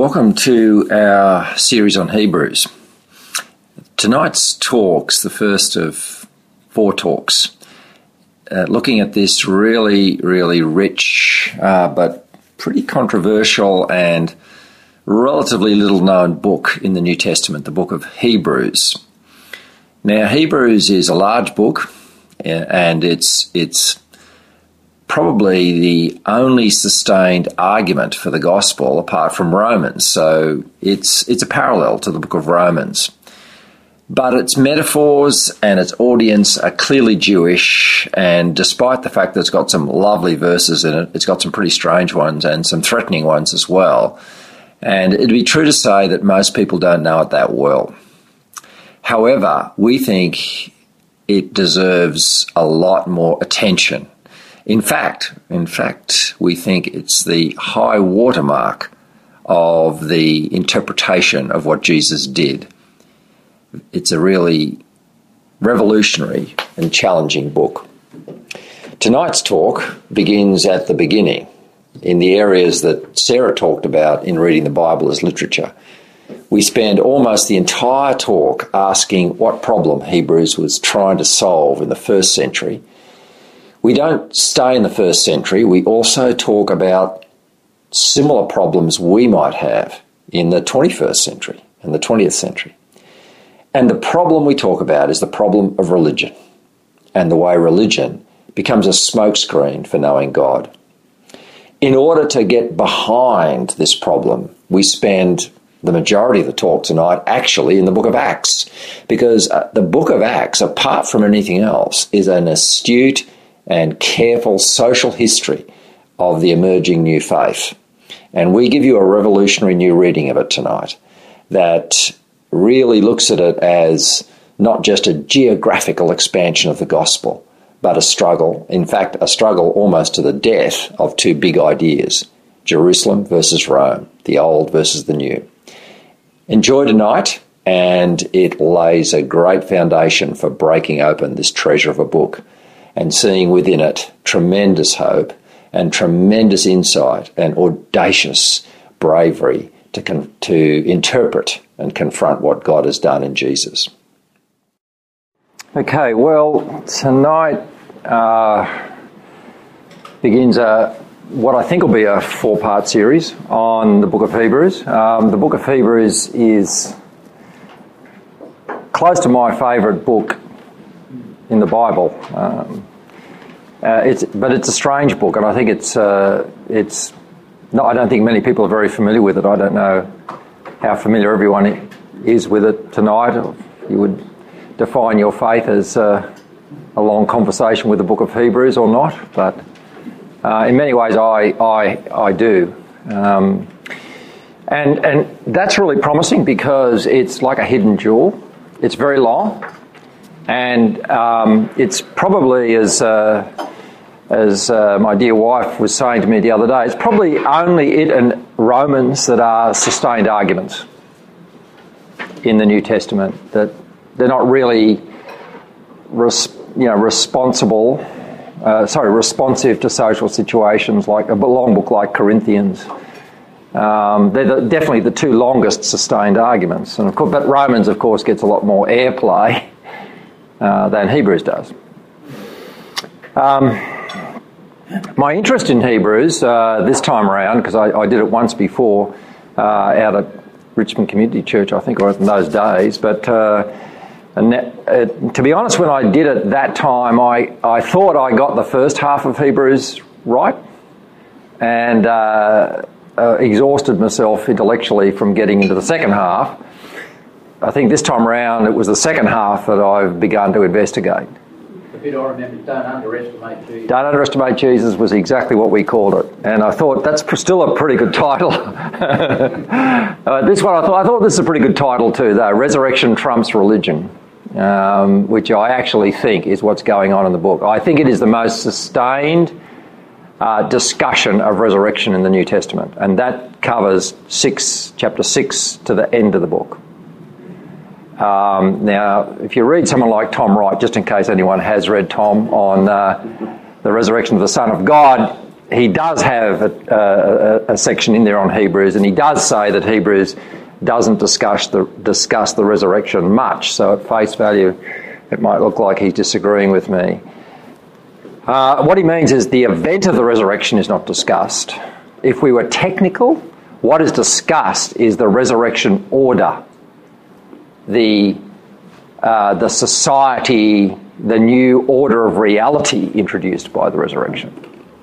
Welcome to our series on Hebrews. Tonight's talk's the first of 4 talks, looking at this really rich but pretty controversial and relatively little-known book in the New Testament, the book of Hebrews. Now, Hebrews is a large book, and it's probably the only sustained argument for the gospel apart from Romans. So it's a parallel to the book of Romans. But its metaphors and its audience are clearly Jewish, and despite the fact that it's got some lovely verses in it, it's got some pretty strange ones and some threatening ones as well. And it'd be true to say that most people don't know it that well. However, we think it deserves a lot more attention. In fact, we think it's the high watermark of the interpretation of what Jesus did. It's a really revolutionary and challenging book. Tonight's talk begins at the beginning, in the areas that Sarah talked about in reading the Bible as literature. We spend almost the entire talk asking what problem Hebrews was trying to solve in the first century. We don't stay in the first century. We also talk about similar problems we might have in the 21st century and the 20th century. And the problem we talk about is the problem of religion and the way religion becomes a smokescreen for knowing God. In order to get behind this problem, we spend the majority of the talk tonight actually in the book of Acts, because the book of Acts, apart from anything else, is an astute and careful social history of the emerging new faith. And we give you a revolutionary new reading of it tonight that really looks at it as not just a geographical expansion of the gospel, but a struggle, in fact, a struggle almost to the death of 2 big ideas, Jerusalem versus Rome, the old versus the new. Enjoy tonight, and it lays a great foundation for breaking open this treasure of a book and seeing within it tremendous hope and tremendous insight and audacious bravery to interpret and confront what God has done in Jesus. Okay, well, tonight begins what I think will be a 4-part series on the book of Hebrews. The book of Hebrews is close to my favourite book in the Bible, but it's a strange book, and I think it's not. I don't think many people are very familiar with it. I don't know how familiar everyone is with it tonight. You would define your faith as a long conversation with the book of Hebrews or not, but in many ways I do, and that's really promising because it's like a hidden jewel. It's very long. And it's probably, as my dear wife was saying to me the other day, it's probably only it and Romans that are sustained arguments in the New Testament, that they're not really responsive to social situations like a long book like Corinthians. They're definitely the 2 longest sustained arguments, and of course, but Romans, of course, gets a lot more airplay than Hebrews does. My interest in Hebrews this time around, because I did it once before out at Richmond Community Church, I think, or in those days, but to be honest, when I did it that time, I thought I got the first half of Hebrews right, and exhausted myself intellectually from getting into the second half. I think this time around it was the second half that I've begun to investigate. The bit I remember, don't underestimate Jesus. Don't underestimate Jesus was exactly what we called it. And I thought that's still a pretty good title. This one, I thought this is a pretty good title too, though. Resurrection Trumps Religion, which I actually think is what's going on in the book. I think it is the most sustained discussion of resurrection in the New Testament. And that covers chapter 6 to the end of the book. Now, if you read someone like Tom Wright, just in case anyone has read Tom on the resurrection of the Son of God, he does have a section in there on Hebrews, and he does say that Hebrews doesn't discuss the resurrection much. So at face value, it might look like he's disagreeing with me. What he means is the event of the resurrection is not discussed. If we were technical, what is discussed is the resurrection order, the society, the new order of reality introduced by the resurrection.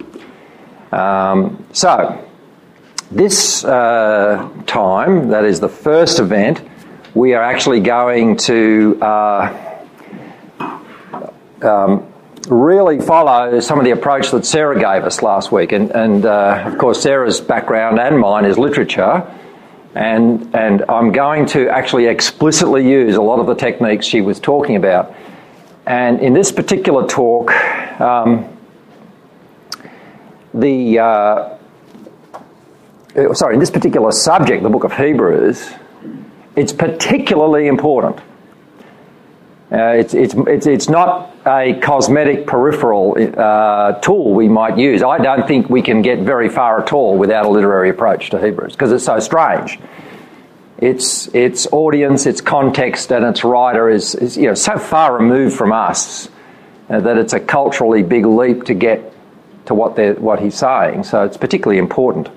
So, this time, that is the first event, we are actually going to really follow some of the approach that Sarah gave us last week. And of course, Sarah's background and mine is literature. And I'm going to actually explicitly use a lot of the techniques she was talking about. And in this particular talk, in this particular subject, the book of Hebrews, it's particularly important. It's not a cosmetic peripheral tool we might use. I don't think we can get very far at all without a literary approach to Hebrews because it's so strange. Its audience, its context, and its writer is so far removed from us that it's a culturally big leap to get to what he's saying. So it's particularly important.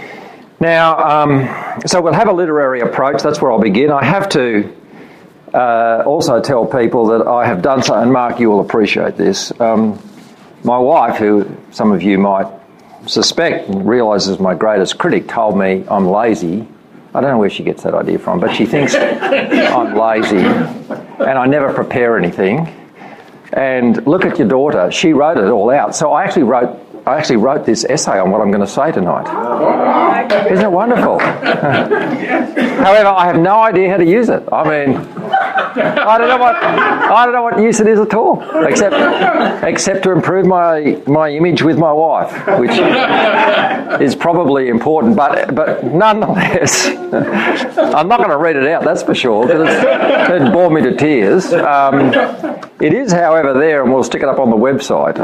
Now, so we'll have a literary approach. That's where I'll begin. I have to also tell people that I have done something, and Mark, you will appreciate this. My wife, who some of you might suspect and realise is my greatest critic, told me I'm lazy. I don't know where she gets that idea from, but she thinks I'm lazy and I never prepare anything. And look at your daughter, she wrote it all out. So I actually wrote this essay on what I'm going to say tonight. Isn't it wonderful? However, I have no idea how to use it. I mean, I don't know what use it is at all, except to improve my image with my wife, which is probably important. But nonetheless, I'm not going to read it out. That's for sure, because it'd bore me to tears. It is, however, there, and we'll stick it up on the website.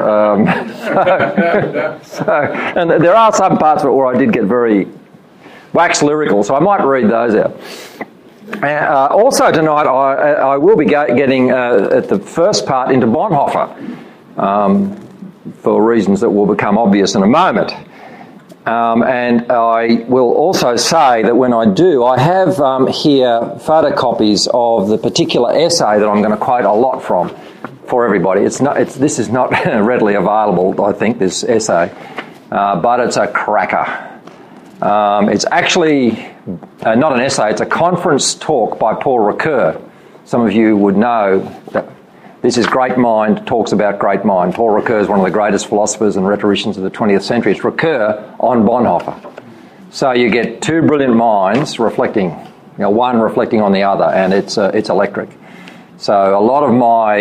And there are some parts of it where I did get very wax lyrical, so I might read those out. Also tonight, I will be getting at the first part into Bonhoeffer, for reasons that will become obvious in a moment. And I will also say that when I do, I have here photocopies of the particular essay that I'm going to quote a lot from for everybody. This is not readily available, I think, this essay, but it's a cracker. It's actually not an essay, it's a conference talk by Paul Ricoeur. Some of you would know that this is Great Mind, talks about Great Mind. Paul Ricoeur is one of the greatest philosophers and rhetoricians of the 20th century. It's Ricoeur on Bonhoeffer. So you get two brilliant minds reflecting, one reflecting on the other, and it's electric. So a lot of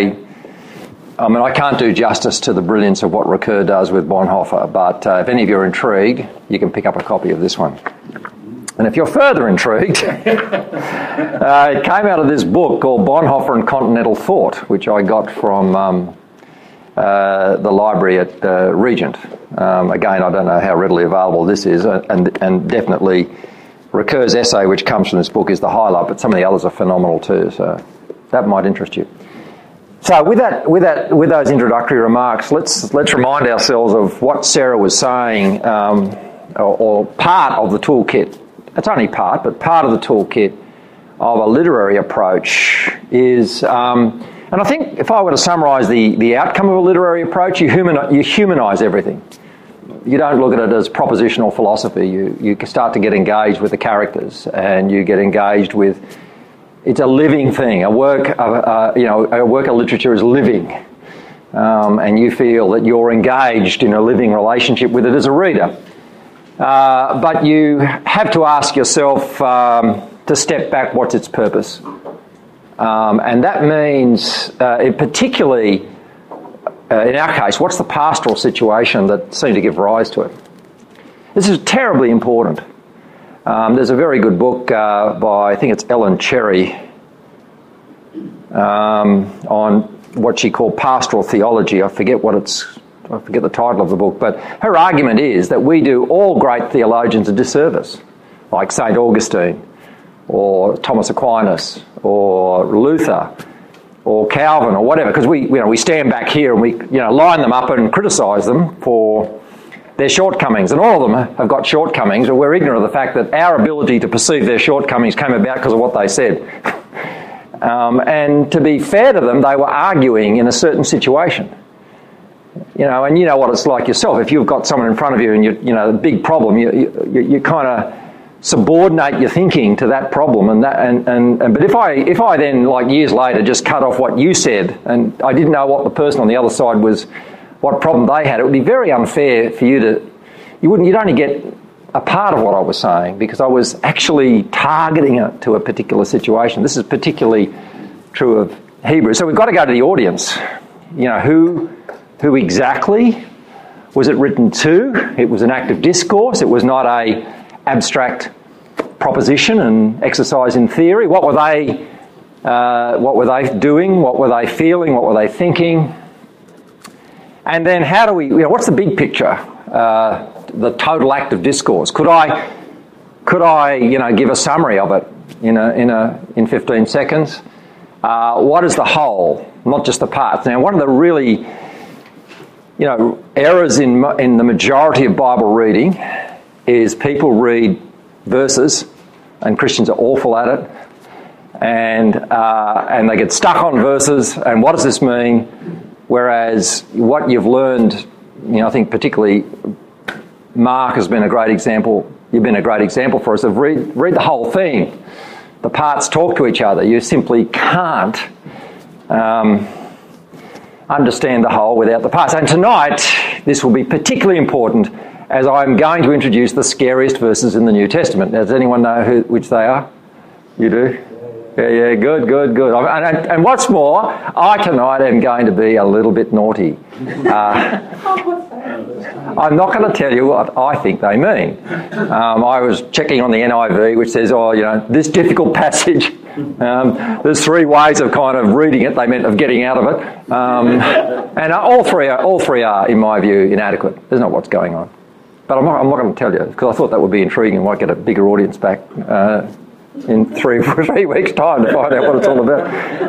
I can't do justice to the brilliance of what Ricoeur does with Bonhoeffer, but if any of you are intrigued, you can pick up a copy of this one. And if you're further intrigued, it came out of this book called Bonhoeffer and Continental Thought, which I got from the library at Regent. Again, I don't know how readily available this is, and definitely Ricoeur's essay, which comes from this book, is the highlight, but some of the others are phenomenal too, so that might interest you. So with those introductory remarks, let's remind ourselves of what Sarah was saying, or part of the toolkit. It's only part, but part of the toolkit of a literary approach is, and I think if I were to summarise the outcome of a literary approach, you humanise everything. You don't look at it as propositional philosophy. You start to get engaged with the characters, and you get engaged with. It's a living thing. A work of literature is living, and you feel that you're engaged in a living relationship with it as a reader. But you have to ask yourself to step back. What's its purpose? And that means, particularly in our case, what's the pastoral situation that seemed to give rise to it? This is terribly important. There's a very good book by, I think it's Ellen Cherry, on what she called pastoral theology. I forget what it's I forget the title of the book, but her argument is that we do all great theologians a disservice, like St. Augustine, or Thomas Aquinas, or Luther, or Calvin, or whatever, because we stand back here and we line them up and criticise them for their shortcomings, and all of them have got shortcomings, and we're ignorant of the fact that our ability to perceive their shortcomings came about because of what they said. And to be fair to them, they were arguing in a certain situation. And you know what it's like yourself. If you've got someone in front of you and a big problem, you kind of subordinate your thinking to that problem, but if I then, like years later, just cut off what you said and I didn't know what the person on the other side was, what problem they had, it would be very unfair for you'd only get a part of what I was saying because I was actually targeting it to a particular situation. This is particularly true of Hebrews. So we've got to go to the audience. Who exactly was it written to? It was an active discourse. It was not a abstract proposition and exercise in theory. What were they doing? What were they feeling? What were they thinking? And then how do we, what's the big picture? The total act of discourse. Could I give a summary of it in 15 seconds? What is the whole, not just the parts? Now, one of the really errors in the majority of Bible reading is people read verses, and Christians are awful at it, and they get stuck on verses, and what does this mean? Whereas what you've learned, I think particularly Mark has been a great example. You've been a great example for us of read the whole thing. The parts talk to each other. You simply can't understand the whole without the parts. And tonight, this will be particularly important as I'm going to introduce the scariest verses in the New Testament. Does anyone know which they are? You do? Yeah, good. And what's more, I tonight am going to be a little bit naughty. I'm not going to tell you what I think they mean. I was checking on the NIV, which says, this difficult passage, there's three ways of kind of reading it. They meant of getting out of it. And all three are, in my view, inadequate. There's not what's going on. But I'm not going to tell you, because I thought that would be intriguing. I might get a bigger audience back in 3 weeks' time to find out what it's all about.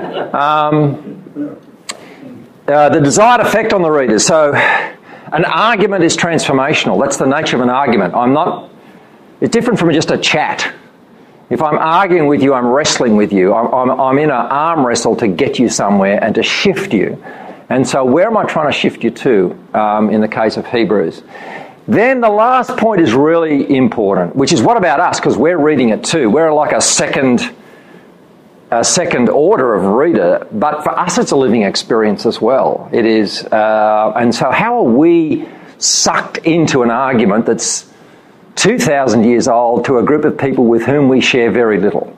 The desired effect on the reader. So an argument is transformational. That's the nature of an argument. It's different from just a chat. If I'm arguing with you, I'm wrestling with you. I'm in an arm wrestle to get you somewhere and to shift you. And so where am I trying to shift you to in the case of Hebrews? Then the last point is really important, which is what about us? Because we're reading it too. We're like a second order of reader, but for us it's a living experience as well. It is, and so how are we sucked into an argument that's 2,000 years old to a group of people with whom we share very little?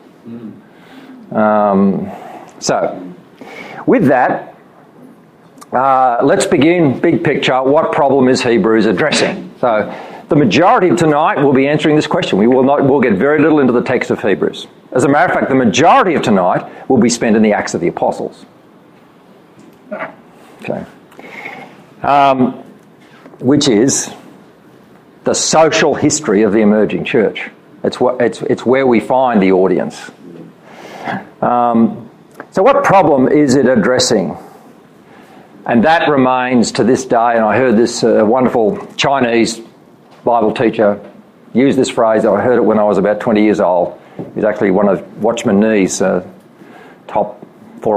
So, with that, let's begin big picture. What problem is Hebrews addressing? So, the majority of tonight will be answering this question. We'll get very little into the text of Hebrews. As a matter of fact, the majority of tonight will be spent in the Acts of the Apostles. Okay. Which is the social history of the emerging church. It's where we find the audience. So what problem is it addressing? And that remains to this day, and I heard this wonderful Chinese Bible teacher use this phrase. I heard it when I was about 20 years old. He was actually one of Watchman Nee's top 4 or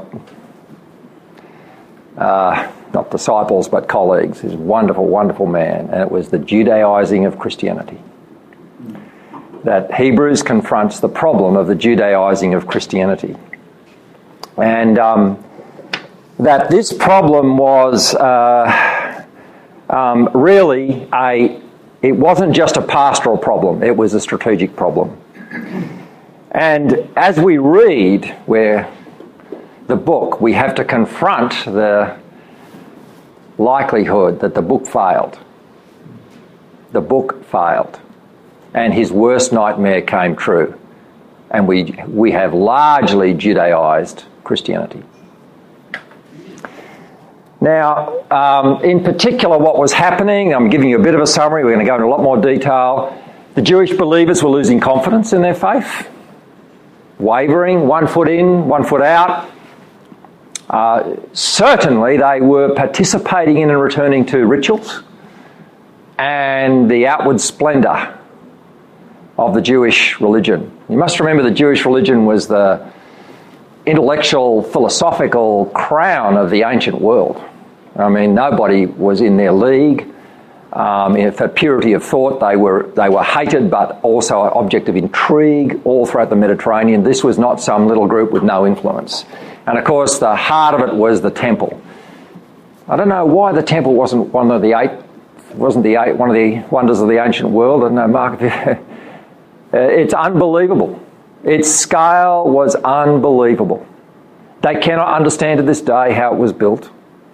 5, not disciples, but colleagues. He's a wonderful, wonderful man. And it was the Judaizing of Christianity. That Hebrews confronts the problem of the Judaizing of Christianity. And that this problem was really it wasn't just a pastoral problem, it was a strategic problem. And as we read the book, we have to confront the likelihood that the book failed. The book failed. And his worst nightmare came true. And we have largely Judaized Christianity. Now, in particular, what was happening, I'm giving you a bit of a summary, we're going to go into a lot more detail. The Jewish believers were losing confidence in their faith, wavering, 1 foot in, 1 foot out. Certainly, they were participating in and returning to rituals and the outward splendour of the Jewish religion. You must remember the Jewish religion was the intellectual, philosophical crown of the ancient world. I mean, nobody was in their league. For purity of thought, they were hated, but also an object of intrigue all throughout the Mediterranean. This was not some little group with no influence. And of course, the heart of it was the temple. I don't know why the temple wasn't one of the wonders of the ancient world. I don't know, Mark. It's unbelievable. Its scale was unbelievable. They cannot understand to this day how it was built.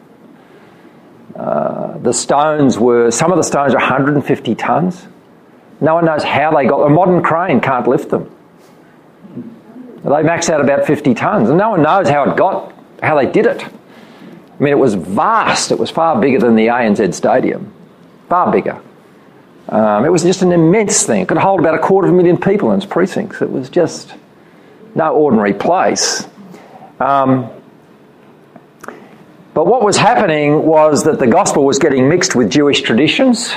The stones some of the stones are 150 tonnes. No one knows how they got, a modern crane can't lift them. They max out about 50 tonnes, and no one knows how they did it. I mean, it was vast. It was far bigger than the ANZ Stadium. Far bigger. It was just an immense thing. It could hold about 250,000 people in its precincts. It was just no ordinary place. But what was happening was that the gospel was getting mixed with Jewish traditions.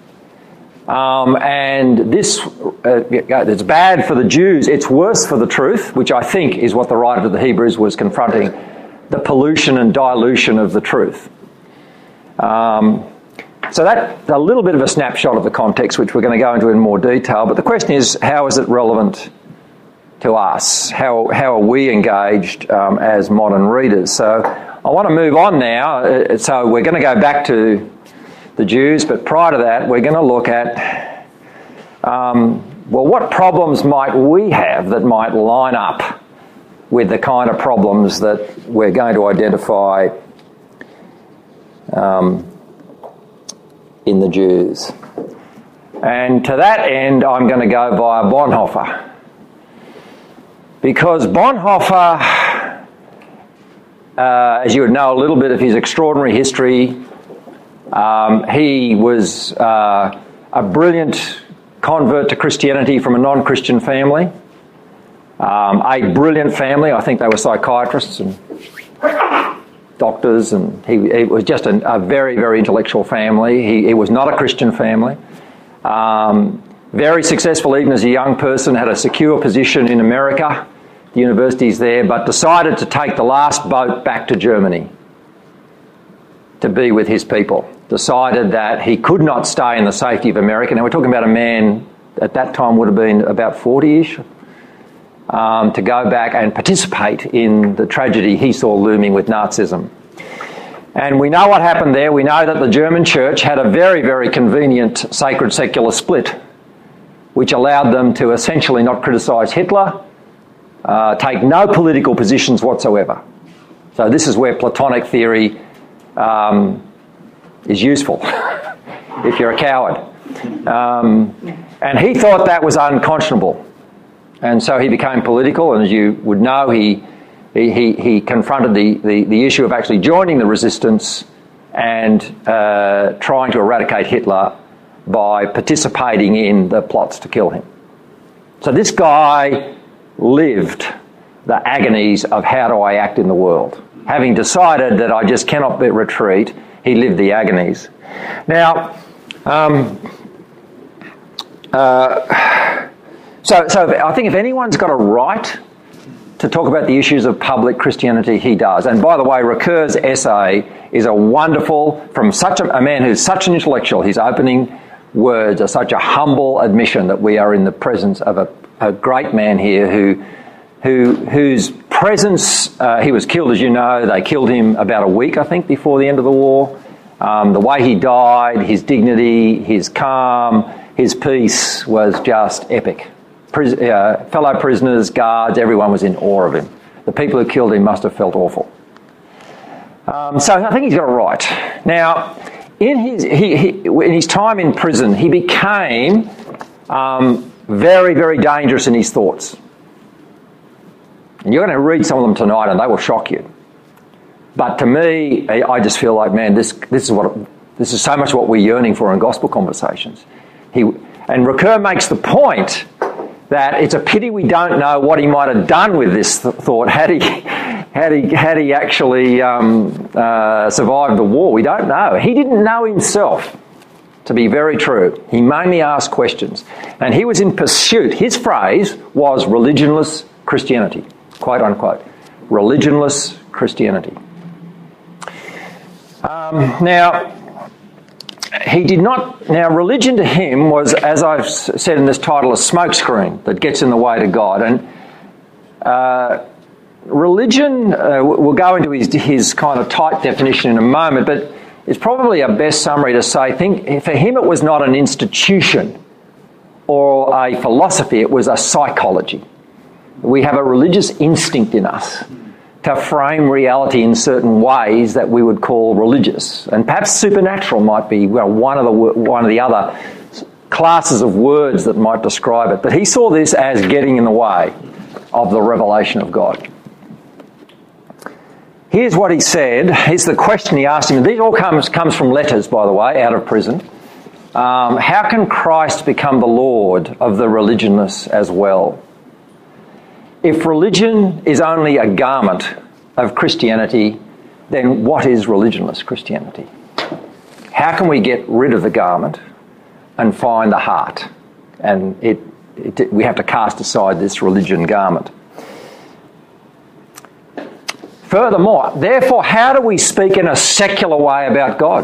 And this, it's bad for the Jews. It's worse for the truth, which I think is what the writer of the Hebrews was confronting, the pollution and dilution of the truth. So that's a little bit of a snapshot of the context, which we're going to go into in more detail. But the question is, how is it relevant to us? How are we engaged as modern readers? So I want to move on now. So we're going to go back to the Jews, but prior to that, we're going to look at, what problems might we have that might line up with the kind of problems that we're going to identify in the Jews. And to that end, I'm going to go via Bonhoeffer. Because Bonhoeffer, as you would know a little bit of his extraordinary history, he was a brilliant convert to Christianity from a non-Christian family. A brilliant family. I think they were psychiatrists and doctors, and he was just a very, very intellectual family. He was not a Christian family. Very successful even as a young person, had a secure position in America, the universities there, but decided to take the last boat back to Germany to be with his people. Decided that he could not stay in the safety of America. Now we're talking about a man at that time would have been about 40-ish, to go back and participate in the tragedy he saw looming with Nazism. And we know what happened there. We know that the German church had a very, very convenient sacred secular split, which allowed them to essentially not criticise Hitler, take no political positions whatsoever. So this is where Platonic theory is useful if you're a coward. And he thought that was unconscionable. And so he became political, and as you would know, he confronted the issue of actually joining the resistance and trying to eradicate Hitler by participating in the plots to kill him. So this guy lived the agonies of how do I act in the world. Having decided that I just cannot retreat, he lived the agonies. Now, So I think if anyone's got a right to talk about the issues of public Christianity, he does. And by the way, Ricoeur's essay is a wonderful, from such a man who's such an intellectual, his opening words are such a humble admission that we are in the presence of a great man here whose presence, he was killed, as you know. They killed him about a week, I think, before the end of the war. The way he died, his dignity, his calm, his peace was just epic. Fellow prisoners, guards, everyone was in awe of him. The people who killed him must have felt awful. So I think he's got it right. Now, in his time in prison, he became very, very dangerous in his thoughts. And you're going to read some of them tonight and they will shock you. But to me, I just feel like, man, this is so much what we're yearning for in gospel conversations. And Ricoeur makes the point that it's a pity we don't know what he might have done with this thought had he actually survived the war. We don't know. He didn't know himself, to be very true. He mainly asked questions. And he was in pursuit. His phrase was religionless Christianity, quote unquote. Religionless Christianity. Now, religion to him was, as I've said in this title, a smokescreen that gets in the way to God. And religion, we'll go into his kind of tight definition in a moment, but it's probably a best summary to say, for him it was not an institution or a philosophy, it was a psychology. We have a religious instinct in us to frame reality in certain ways that we would call religious. And perhaps supernatural might be one of the other classes of words that might describe it. But he saw this as getting in the way of the revelation of God. Here's what he said. Here's the question he asked him. And these all comes from letters, by the way, out of prison. How can Christ become the Lord of the religionless as well? If religion is only a garment of Christianity, then what is religionless Christianity? How can we get rid of the garment and find the heart? And we have to cast aside this religion garment. Furthermore, therefore, how do we speak in a secular way about God?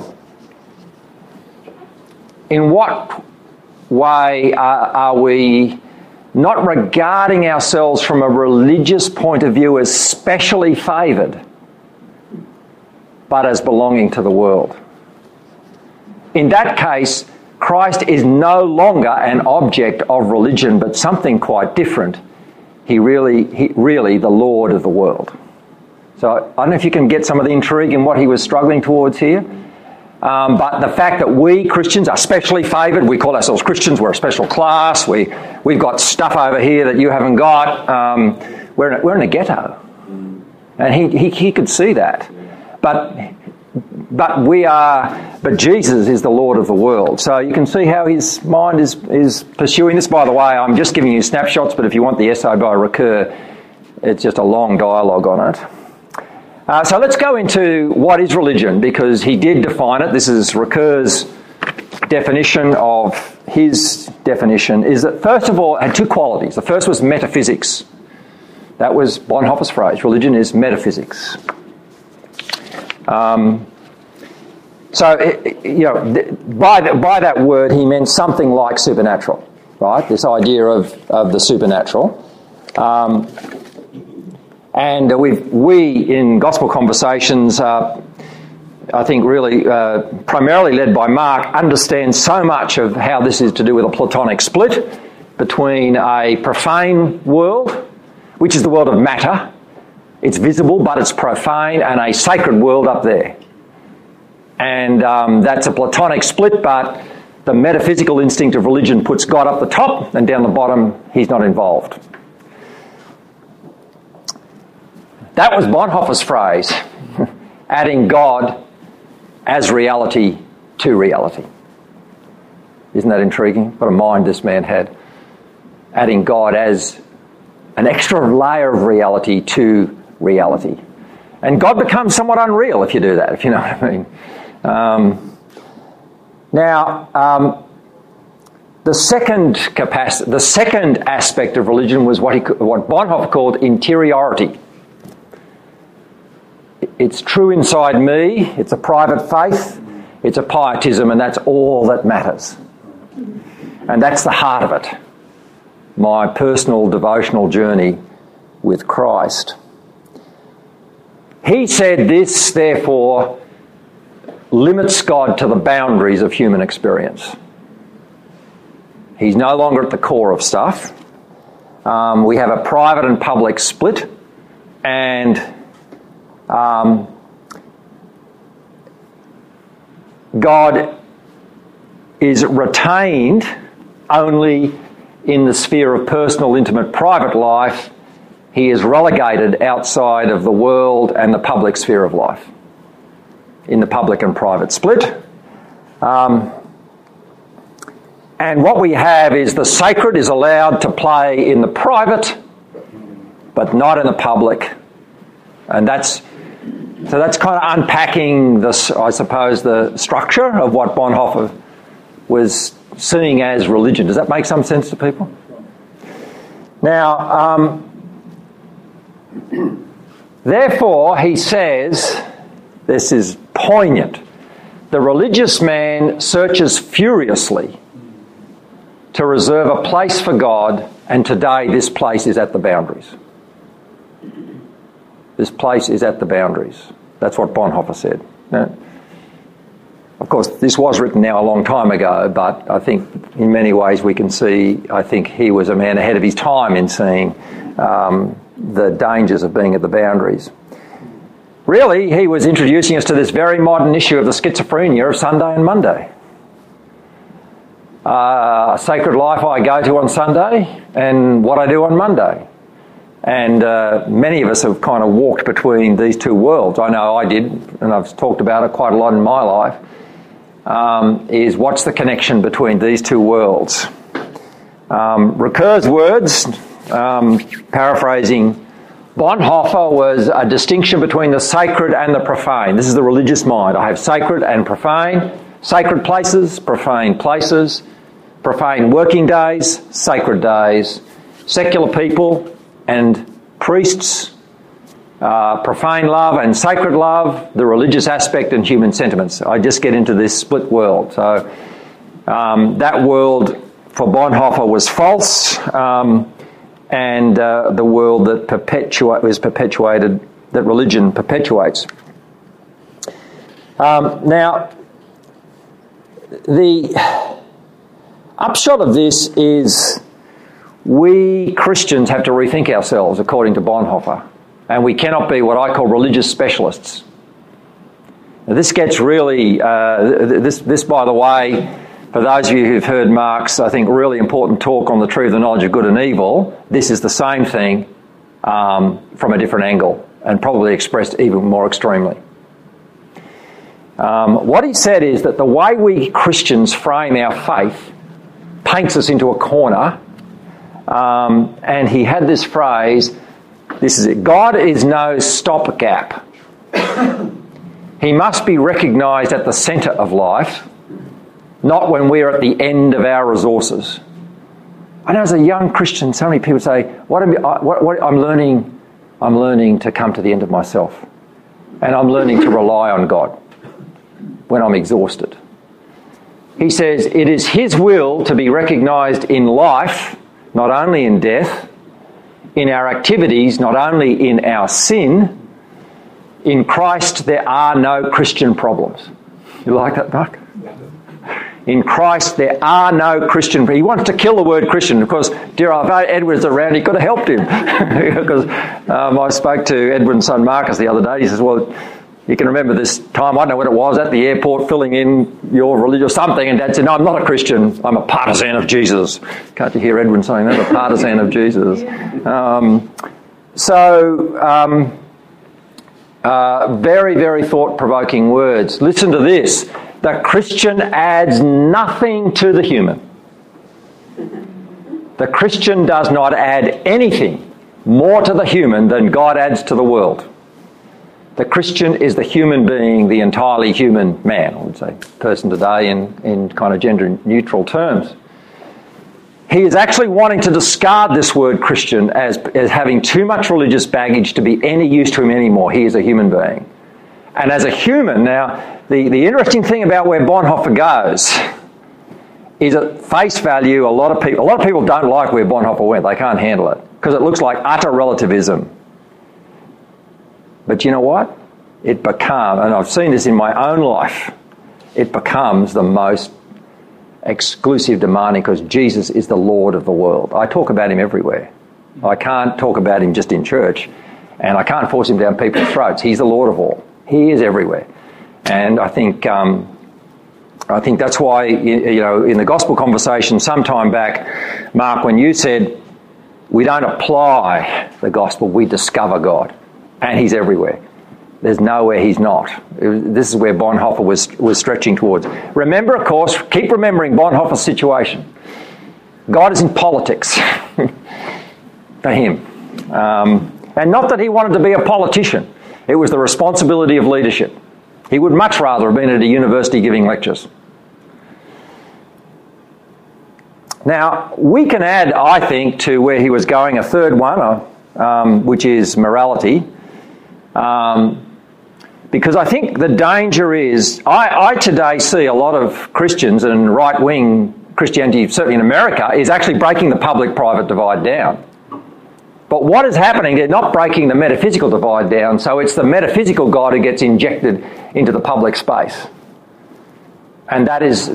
In what way are we not regarding ourselves from a religious point of view as specially favoured, but as belonging to the world? In that case, Christ is no longer an object of religion, but something quite different. He really the Lord of the world. So I don't know if you can get some of the intrigue in what he was struggling towards here. But the fact that we Christians are specially favoured, we call ourselves Christians, we're a special class, we've got stuff over here that you haven't got, we're in a ghetto. And he could see that. But Jesus is the Lord of the world. So you can see how his mind is pursuing this. By the way, I'm just giving you snapshots, but if you want the essay by Ricoeur, it's just a long dialogue on it. So let's go into what is religion, because he did define it. This is Ricoeur's definition of his definition, is that first of all it had two qualities. The first was metaphysics. That was Bonhoeffer's phrase. Religion is metaphysics. By that word he meant something like supernatural, right? This idea of the supernatural. And we in Gospel Conversations, I think really primarily led by Mark, understand so much of how this is to do with a Platonic split between a profane world, which is the world of matter. It's visible, but it's profane, and a sacred world up there. And that's a Platonic split, but the metaphysical instinct of religion puts God up the top, and down the bottom, he's not involved. That was Bonhoeffer's phrase, adding God as reality to reality. Isn't that intriguing? What a mind this man had. Adding God as an extra layer of reality to reality. And God becomes somewhat unreal if you do that, if you know what I mean. The second aspect of religion was what Bonhoeffer called interiority. It's true inside me, it's a private faith, it's a pietism, and that's all that matters. And that's the heart of it. My personal devotional journey with Christ. He said this, therefore, limits God to the boundaries of human experience. He's no longer at the core of stuff. We have a private and public split, and God is retained only in the sphere of personal, intimate, private life. he is relegated outside of the world and the public sphere of life, in the public and private split. And what we have is the sacred is allowed to play in the private, but not in the public. And that's kind of unpacking this, I suppose, the structure of what Bonhoeffer was seeing as religion. Does that make some sense to people? Now, therefore, he says, this is poignant, the religious man searches furiously to reserve a place for God, and today this place is at the boundaries. This place is at the boundaries. That's what Bonhoeffer said. Now, of course, this was written now a long time ago, but I think in many ways we can see, I think he was a man ahead of his time in seeing the dangers of being at the boundaries. Really, he was introducing us to this very modern issue of the schizophrenia of Sunday and Monday. A sacred life I go to on Sunday and what I do on Monday. And many of us have kind of walked between these two worlds. I know I did, and I've talked about it quite a lot in my life, is what's the connection between these two worlds? Ricoeur's words, paraphrasing Bonhoeffer, was a distinction between the sacred and the profane. This is the religious mind. I have sacred and profane, sacred places, profane working days, sacred days, secular people and priests, profane love and sacred love, the religious aspect and human sentiments. I just get into this split world. So that world for Bonhoeffer was false, and the world that that religion perpetuates. Now, the upshot of this is we Christians have to rethink ourselves, according to Bonhoeffer, and we cannot be what I call religious specialists. Now, this gets really, this by the way, for those of you who've heard Mark's, I think, really important talk on the tree of the knowledge of good and evil, this is the same thing from a different angle, and probably expressed even more extremely. What he said is that the way we Christians frame our faith paints us into a corner, and he had this phrase, this is it, God is no stopgap. He must be recognised at the centre of life, not when we're at the end of our resources. I know as a young Christian, so many people say, I'm learning to come to the end of myself, and I'm learning to rely on God when I'm exhausted. He says, it is his will to be recognised in life, not only in death, in our activities, not only in our sin. In Christ there are no Christian problems. You like that, Mark? In Christ there are no Christian. He wants to kill the word Christian. Of course, dear old Edward's around, he could have helped him. Because I spoke to Edward's son Marcus the other day. He says, well, you can remember this time, I don't know what it was, at the airport filling in your religion or something, and Dad said, no, I'm not a Christian, I'm a partisan of Jesus. Can't you hear Edwin saying that? A partisan of Jesus. Very, very thought-provoking words. Listen to this. The Christian adds nothing to the human. The Christian does not add anything more to the human than God adds to the world. The Christian is the human being, the entirely human man, I would say, person today in kind of gender-neutral terms. He is actually wanting to discard this word Christian as having too much religious baggage to be any use to him anymore. He is a human being. And as a human, now, the interesting thing about where Bonhoeffer goes is at face value, a lot of people don't like where Bonhoeffer went. They can't handle it because it looks like utter relativism. But you know what? It becomes, and I've seen this in my own life, it becomes the most exclusive demanding because Jesus is the Lord of the world. I talk about him everywhere. I can't talk about him just in church, and I can't force him down people's throats. He's the Lord of all. He is everywhere. And I think that's why, in the gospel conversation some time back, Mark, when you said, We don't apply the gospel, we discover God. And he's everywhere. There's nowhere he's not. This is where Bonhoeffer was stretching towards. Remember, of course, keep remembering Bonhoeffer's situation. God is in politics for him. And not that he wanted to be a politician. It was the responsibility of leadership. He would much rather have been at a university giving lectures. Now, we can add, I think, to where he was going a third one, which is morality. Because I think the danger is, I today see a lot of Christians and right-wing Christianity, certainly in America, is actually breaking the public-private divide down. But what is happening, they're not breaking the metaphysical divide down, so it's the metaphysical God who gets injected into the public space. And that is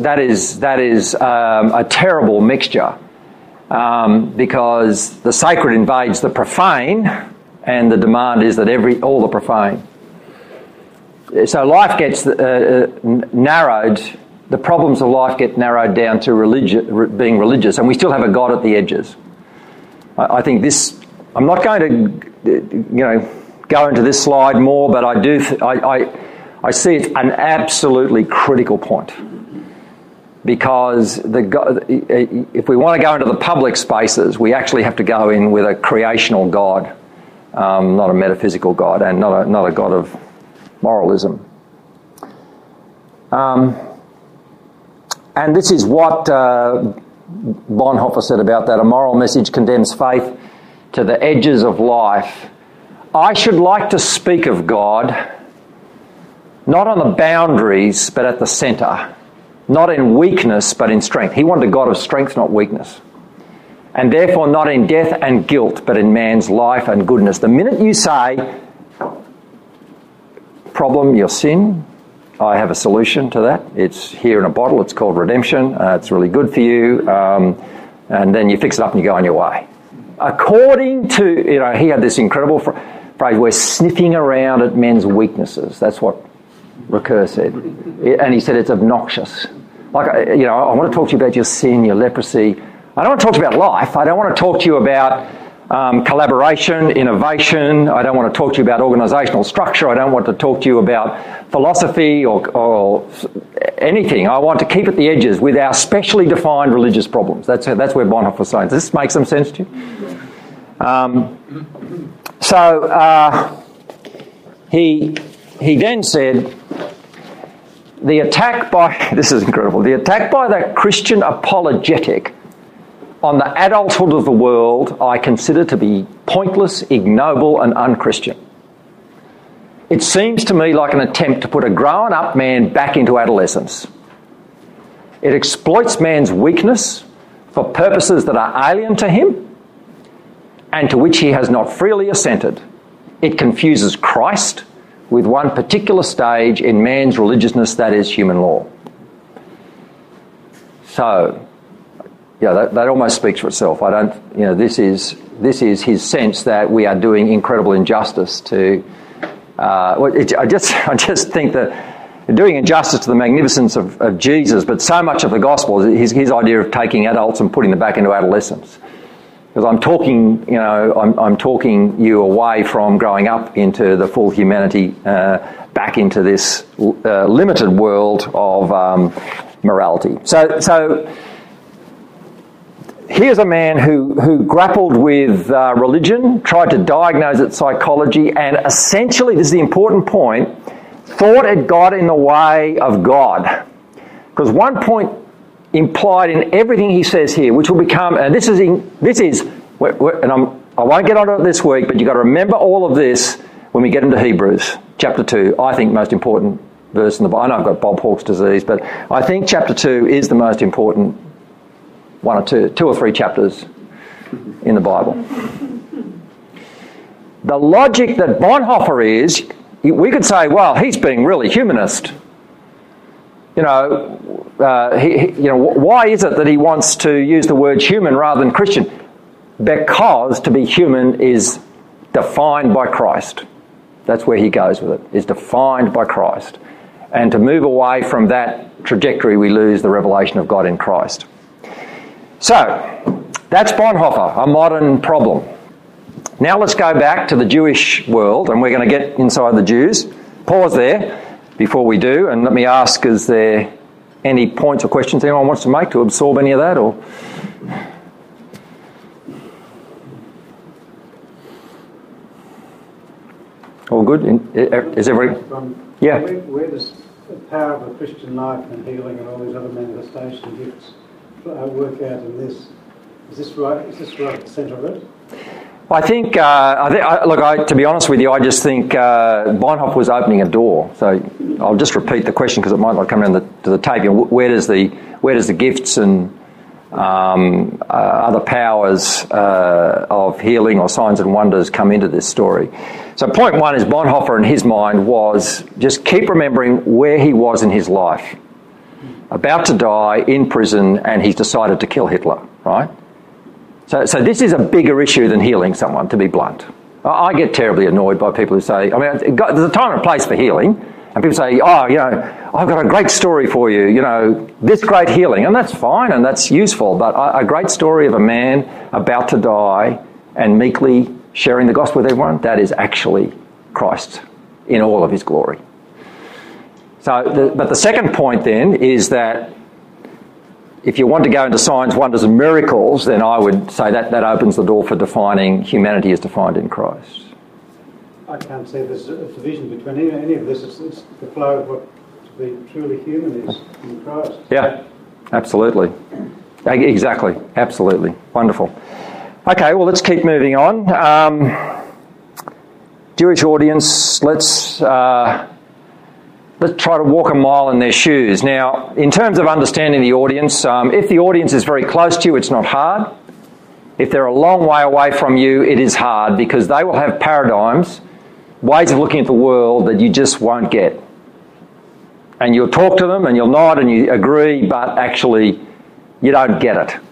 a terrible mixture, because the sacred invades the profane, and the demand is that all the profane. So life gets narrowed. The problems of life get narrowed down to being religious, and we still have a God at the edges. I think this. I'm not going to, go into this slide more, but I do. I see it's an absolutely critical point, because if we want to go into the public spaces, we actually have to go in with a creational God, not a metaphysical God, and not a God of moralism. And this is what Bonhoeffer said about that. A moral message condemns faith to the edges of life. I should like to speak of God not on the boundaries but at the centre, not in weakness but in strength. He wanted a God of strength, not weakness. And therefore not in death and guilt but in man's life and goodness. The minute you say, problem, your sin, I have a solution to that. It's here in a bottle. It's called redemption. It's really good for you. And then you fix it up and you go on your way. According to, he had this incredible phrase, we're sniffing around at men's weaknesses. That's what Ricoeur said. And he said it's obnoxious. Like, I want to talk to you about your sin, your leprosy. I don't want to talk to you about life. I don't want to talk to you about collaboration, innovation. I don't want to talk to you about organisational structure. I don't want to talk to you about philosophy or anything. I want to keep at the edges with our specially defined religious problems. That's where Bonhoeffer was saying. Does this make some sense to you? He then said, this is incredible, the attack by the Christian apologetic on the adulthood of the world I consider to be pointless, ignoble and unchristian. It seems to me like an attempt to put a grown-up man back into adolescence. It exploits man's weakness for purposes that are alien to him and to which he has not freely assented. It confuses Christ with one particular stage in man's religiousness, that is human law. So, that almost speaks for itself. This is his sense that we are doing incredible injustice to. I just think that doing injustice to the magnificence of Jesus, but so much of the gospel is his idea of taking adults and putting them back into adolescence. Because I'm talking you away from growing up into the full humanity, back into this limited world of morality. So here's a man who grappled with religion, tried to diagnose its psychology, and essentially, this is the important point, thought it got in the way of God. Because one point implied in everything he says here, which will become, and I won't get onto it this week, but you've got to remember all of this when we get into Hebrews, chapter 2, I think most important verse in the Bible. I know I've got Bob Hawke's disease, but I think chapter 2 is the most important two or three chapters in the Bible. The logic that Bonhoeffer is, we could say, well, he's being really humanist. Why is it that he wants to use the word human rather than Christian? Because to be human is defined by Christ. That's where he goes with it, is defined by Christ. And to move away from that trajectory, we lose the revelation of God in Christ. So, That's Bonhoeffer, a modern problem. Now let's go back to the Jewish world, and we're going to get inside the Jews. Pause there before we do, and let me ask, is there any points or questions anyone wants to make to absorb any of that? Or all good? Is everybody? Yeah. Where does the power of a Christian life and healing and all these other manifestation gifts work out in this? Is this right? Is this right at the centre of it? I think, to be honest with you, I just think Bonhoeffer was opening a door. So I'll just repeat the question because it might not come down to the tape. You know, where does the gifts and other powers of healing or signs and wonders come into this story? So point one is Bonhoeffer in his mind was just keep remembering where he was in his life. About to die, in prison, and he's decided to kill Hitler, right? So this is a bigger issue than healing someone, to be blunt. I get terribly annoyed by people who say, there's a time and a place for healing, and people say, I've got a great story for you, this great healing, and that's fine and that's useful, but a great story of a man about to die and meekly sharing the gospel with everyone, that is actually Christ in all of his glory. But the second point then is that if you want to go into signs, wonders and miracles, then I would say that opens the door for defining humanity as defined in Christ. I can't say there's a division between any of this. It's the flow of what to be truly human is in Christ. Yeah, absolutely. Exactly, absolutely. Wonderful. Okay, well, let's keep moving on. Jewish audience, let's try to walk a mile in their shoes. Now, in terms of understanding the audience, if the audience is very close to you, it's not hard. If they're a long way away from you, it is hard because they will have paradigms, ways of looking at the world that you just won't get. And you'll talk to them and you'll nod and you agree, but actually you don't get it.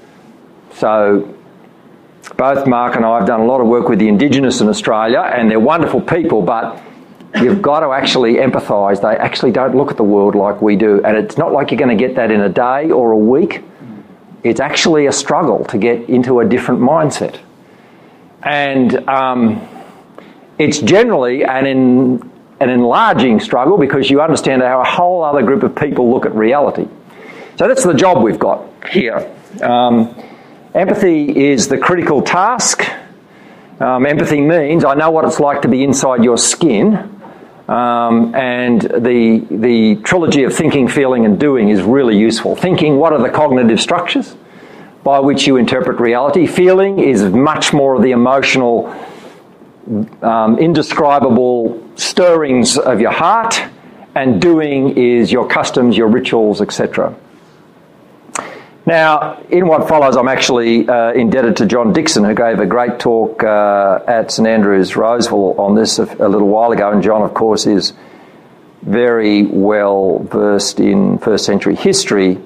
So both Mark and I have done a lot of work with the Indigenous in Australia, and they're wonderful people, but you've got to actually empathise. They actually don't look at the world like we do. And it's not like you're going to get that in a day or a week. It's actually a struggle to get into a different mindset. And it's generally an enlarging struggle because you understand how a whole other group of people look at reality. So that's the job we've got here. Empathy is the critical task. Empathy means I know what it's like to be inside your skin. And the trilogy of thinking, feeling and doing is really useful. Thinking, what are the cognitive structures by which you interpret reality? Feeling is much more of the emotional, indescribable stirrings of your heart. And doing is your customs, your rituals, etc. Now, in what follows, I'm actually indebted to John Dixon, who gave a great talk at St Andrews, Roseville on this a little while ago. And John, of course, is very well versed in first century history.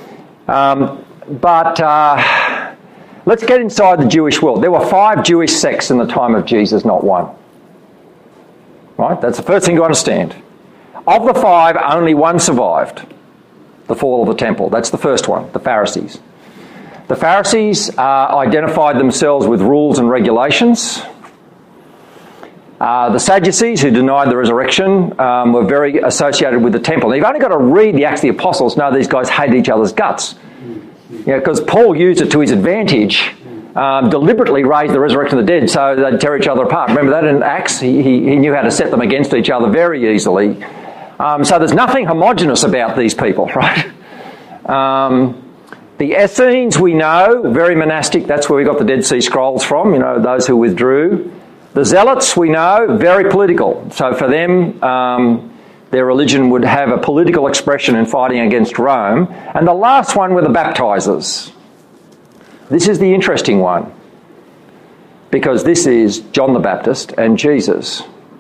But let's get inside the Jewish world. There were 5 Jewish sects in the time of Jesus, not one. Right? That's the first thing to understand. Of the 5, only one survived the fall of the temple. That's the first one, the Pharisees. The Pharisees identified themselves with rules and regulations. The Sadducees, who denied the resurrection, were very associated with the temple. Now, you've only got to read the Acts of the Apostles to know these guys hated each other's guts. Because Paul used it to his advantage, deliberately raised the resurrection of the dead so they'd tear each other apart. Remember that in Acts? He knew how to set them against each other very easily. So there's nothing homogenous about these people, right? The Essenes, we know, very monastic. That's where we got the Dead Sea Scrolls from, those who withdrew. The Zealots, we know, very political. So for them, their religion would have a political expression in fighting against Rome. And the last one were the baptizers. This is the interesting one, because this is John the Baptist and Jesus.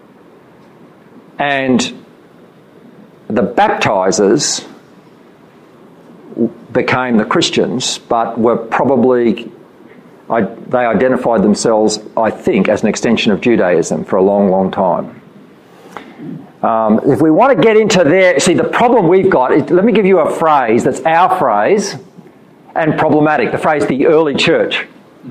And the baptizers became the Christians, but were probably, they identified themselves, I think, as an extension of Judaism for a long, long time. If we want to get into there, see, the problem we've got is, let me give you a phrase that's our phrase, and problematic, the phrase the early church.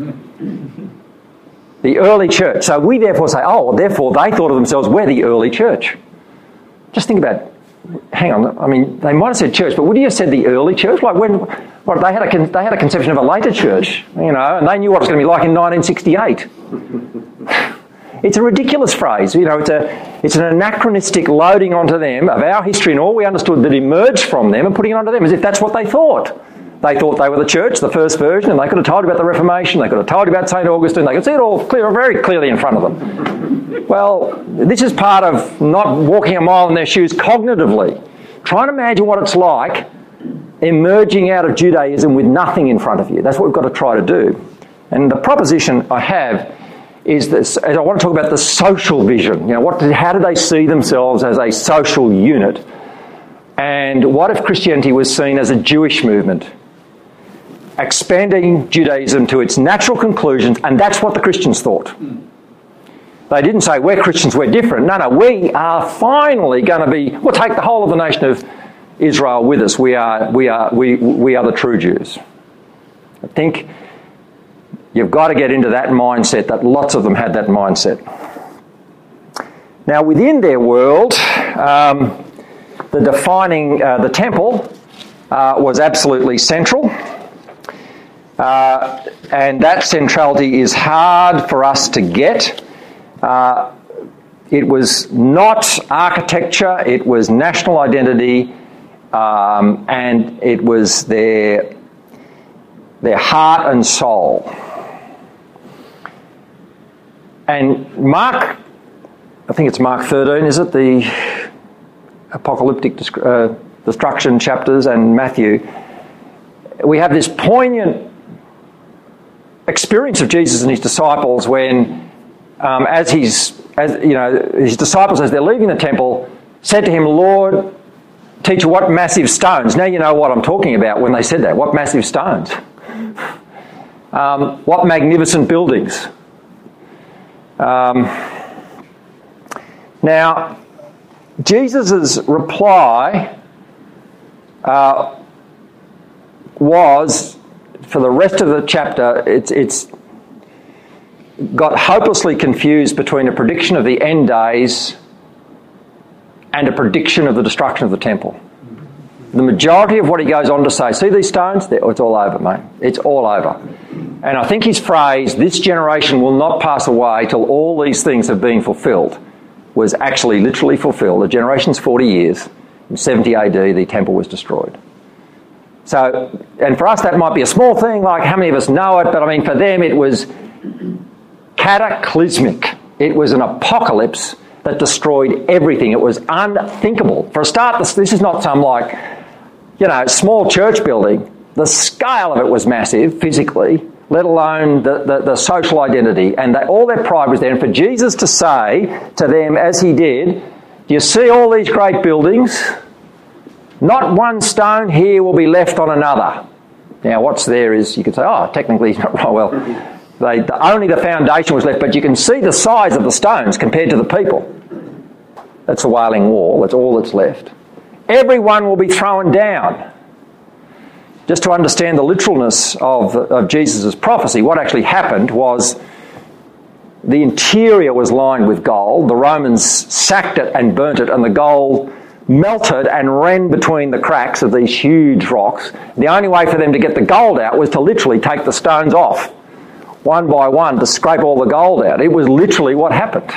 The early church. So we therefore say, oh, well, therefore they thought of themselves, we're the early church. Just think about, hang on, I mean, they might have said church, but would you have said the early church? Like when, what, they had a conception of a later church, you know, and they knew what it was going to be like in 1968. It's a ridiculous phrase, you know, it's an anachronistic loading onto them of our history and all we understood that emerged from them and putting it onto them as if that's what they thought. They thought they were the church, the first version, and they could have told you about the Reformation, they could have told you about St. Augustine, they could see it all very clearly in front of them. Well, this is part of not walking a mile in their shoes cognitively. Try and imagine what it's like emerging out of Judaism with nothing in front of you. That's what we've got to try to do. And the proposition I have is this, I want to talk about the social vision. You know, how do they see themselves as a social unit? And what if Christianity was seen as a Jewish movement? Expanding Judaism to its natural conclusions, and that's what the Christians thought. They didn't say, we're Christians, we're different. No, we are finally going to be, we'll take the whole of the nation of Israel with us. We are the true Jews. I think you've got to get into that mindset, that lots of them had that mindset. Now, within their world, the temple was absolutely central. And that centrality is hard for us to get. It was not architecture, it was national identity, and it was their heart and soul. And Mark, I think it's Mark 13, is it? The apocalyptic destruction chapters, and Matthew. We have this poignant experience of Jesus and his disciples when, his disciples, as they're leaving the temple, said to him, Lord, teacher, what massive stones? Now you know what I'm talking about when they said that. What massive stones? What magnificent buildings? Now, Jesus' reply was, for the rest of the chapter, it's got hopelessly confused between a prediction of the end days and a prediction of the destruction of the temple. The majority of what he goes on to say, see these stones? It's all over, mate. It's all over. And I think his phrase, this generation will not pass away till all these things have been fulfilled, was actually literally fulfilled. The generation's 40 years. In 70 AD, the temple was destroyed. So, and for us that might be a small thing, like how many of us know it, but I mean for them it was cataclysmic. It was an apocalypse that destroyed everything. It was unthinkable. For a start, this is not some small church building. The scale of it was massive physically, let alone the social identity, and all their pride was there. And for Jesus to say to them, as he did, do you see all these great buildings? Not one stone here will be left on another. Now, what's there is, you could say, technically he's not right. Well, only the foundation was left, but you can see the size of the stones compared to the people. That's the Wailing Wall. That's all that's left. Everyone will be thrown down. Just to understand the literalness of Jesus' prophecy, what actually happened was the interior was lined with gold. The Romans sacked it and burnt it, and the gold melted and ran between the cracks of these huge rocks. The only way for them to get the gold out was to literally take the stones off, one by one, to scrape all the gold out. It was literally what happened.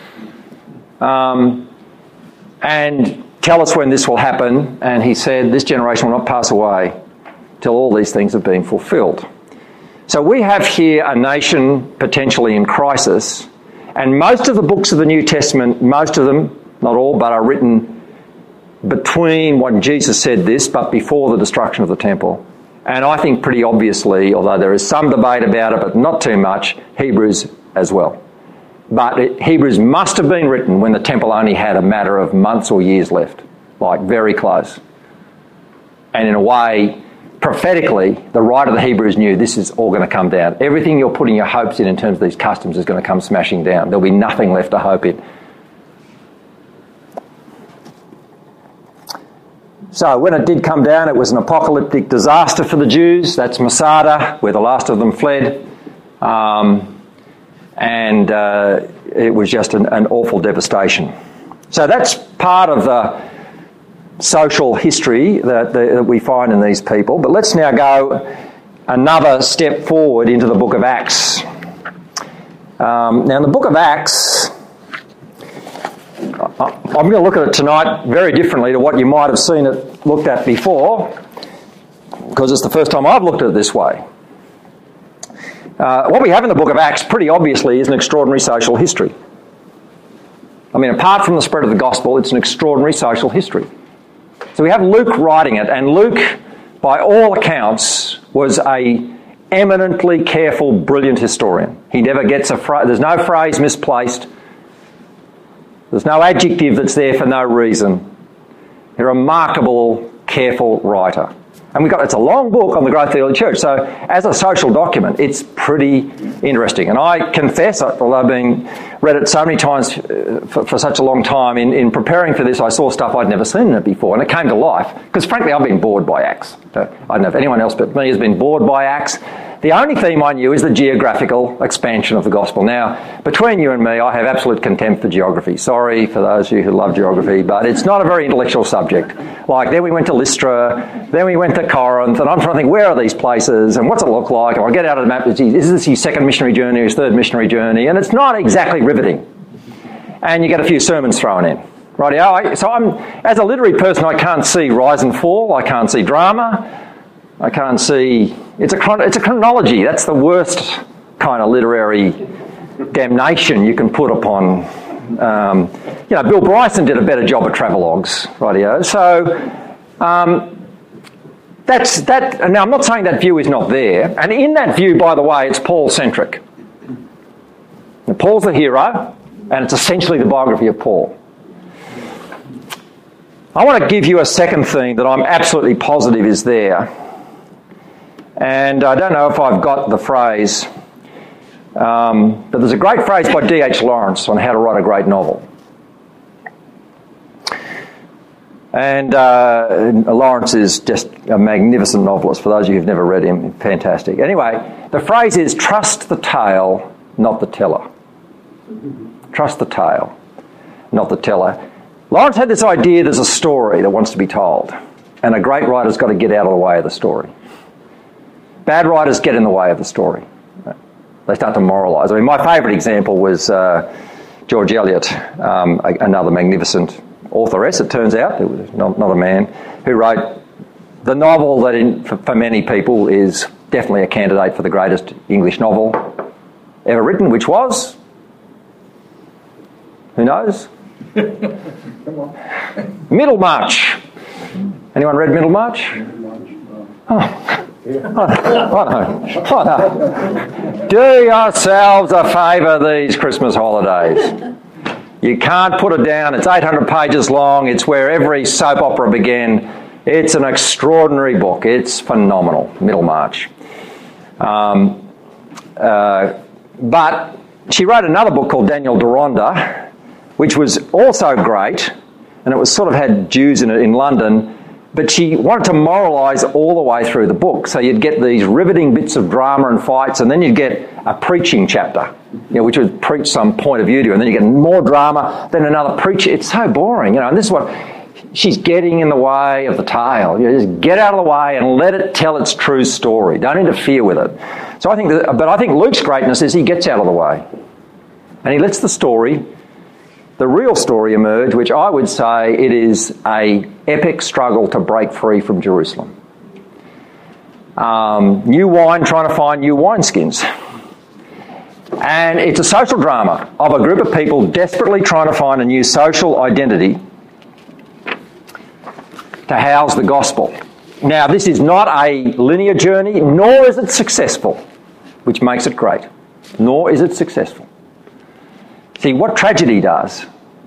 And tell us when this will happen. And he said, this generation will not pass away till all these things have been fulfilled. So we have here a nation potentially in crisis, and most of the books of the New Testament, most of them, not all, but are written between when Jesus said this, but before the destruction of the temple. And I think pretty obviously, although there is some debate about it, but not too much, Hebrews as well. But Hebrews must have been written when the temple only had a matter of months or years left, like very close. And in a way, prophetically, the writer of the Hebrews knew this is all going to come down. Everything you're putting your hopes in terms of these customs is going to come smashing down. There'll be nothing left to hope in. So when it did come down, it was an apocalyptic disaster for the Jews. That's Masada, where the last of them fled. And it was just an awful devastation. So that's part of the social history that we find in these people. But let's now go another step forward into the book of Acts. Now in the book of Acts, I'm going to look at it tonight very differently to what you might have seen it looked at before, because it's the first time I've looked at it this way. What we have in the book of Acts, pretty obviously, is an extraordinary social history. I mean, apart from the spread of the gospel, it's an extraordinary social history. So we have Luke writing it, and Luke, by all accounts, was a eminently careful, brilliant historian. He never gets a phrase, there's no phrase misplaced. There's no adjective that's there for no reason. A remarkable, careful writer. And it's a long book on the growth of the early church, so as a social document, it's pretty interesting. And I confess, although I've read it so many times for such a long time, in preparing for this, I saw stuff I'd never seen in it before, and it came to life. Because frankly, I've been bored by Acts. I don't know if anyone else but me has been bored by Acts. The only theme I knew is the geographical expansion of the gospel. Now, between you and me, I have absolute contempt for geography. Sorry for those of you who love geography, but it's not a very intellectual subject. Like, then we went to Lystra, then we went to Corinth, and I'm trying to think, where are these places, and what's it look like? And I get out of the map, is this his second missionary journey or his third missionary journey? And it's not exactly riveting. And you get a few sermons thrown in. Rightio. So as a literary person, I can't see rise and fall, I can't see drama, I can't see... It's a chronology. That's the worst kind of literary damnation you can put upon... Bill Bryson did a better job at travelogues, rightio. So that's that. Now, I'm not saying that view is not there. And in that view, by the way, it's Paul-centric. Now, Paul's the hero, and it's essentially the biography of Paul. I want to give you a second theme that I'm absolutely positive is there. And I don't know if I've got the phrase, but there's a great phrase by D.H. Lawrence on how to write a great novel. And Lawrence is just a magnificent novelist. For those of you who've never read him, fantastic. Anyway, the phrase is, trust the tale, not the teller. Trust the tale, not the teller. Lawrence had this idea there's a story that wants to be told, and a great writer's got to get out of the way of the story. Bad writers get in the way of the story. They start to moralise. I mean, my favourite example was George Eliot, another magnificent authoress, it turns out. It was not a man, who wrote the novel that for many people is definitely a candidate for the greatest English novel ever written, which was... Who knows? Middlemarch. Anyone read Middlemarch? Oh. I know. Do yourselves a favour these Christmas holidays. You can't put it down. It's 800 pages long. It's where every soap opera began. It's an extraordinary book. It's phenomenal, Middlemarch. But she wrote another book called Daniel Deronda, which was also great, and it was sort of had Jews in it in London. But she wanted to moralise all the way through the book. So you'd get these riveting bits of drama and fights, and then you'd get a preaching chapter, which would preach some point of view to you, and then you get more drama, then another preacher. It's so boring, and this is what... She's getting in the way of the tale. Just get out of the way and let it tell its true story. Don't interfere with it. So I think Luke's greatness is he gets out of the way. And he lets the real story emerge, which I would say it is an epic struggle to break free from Jerusalem. New wine trying to find new wineskins. And it's a social drama of a group of people desperately trying to find a new social identity to house the gospel. Now, this is not a linear journey, nor is it successful, which makes it great. Nor is it successful. See, what tragedy does,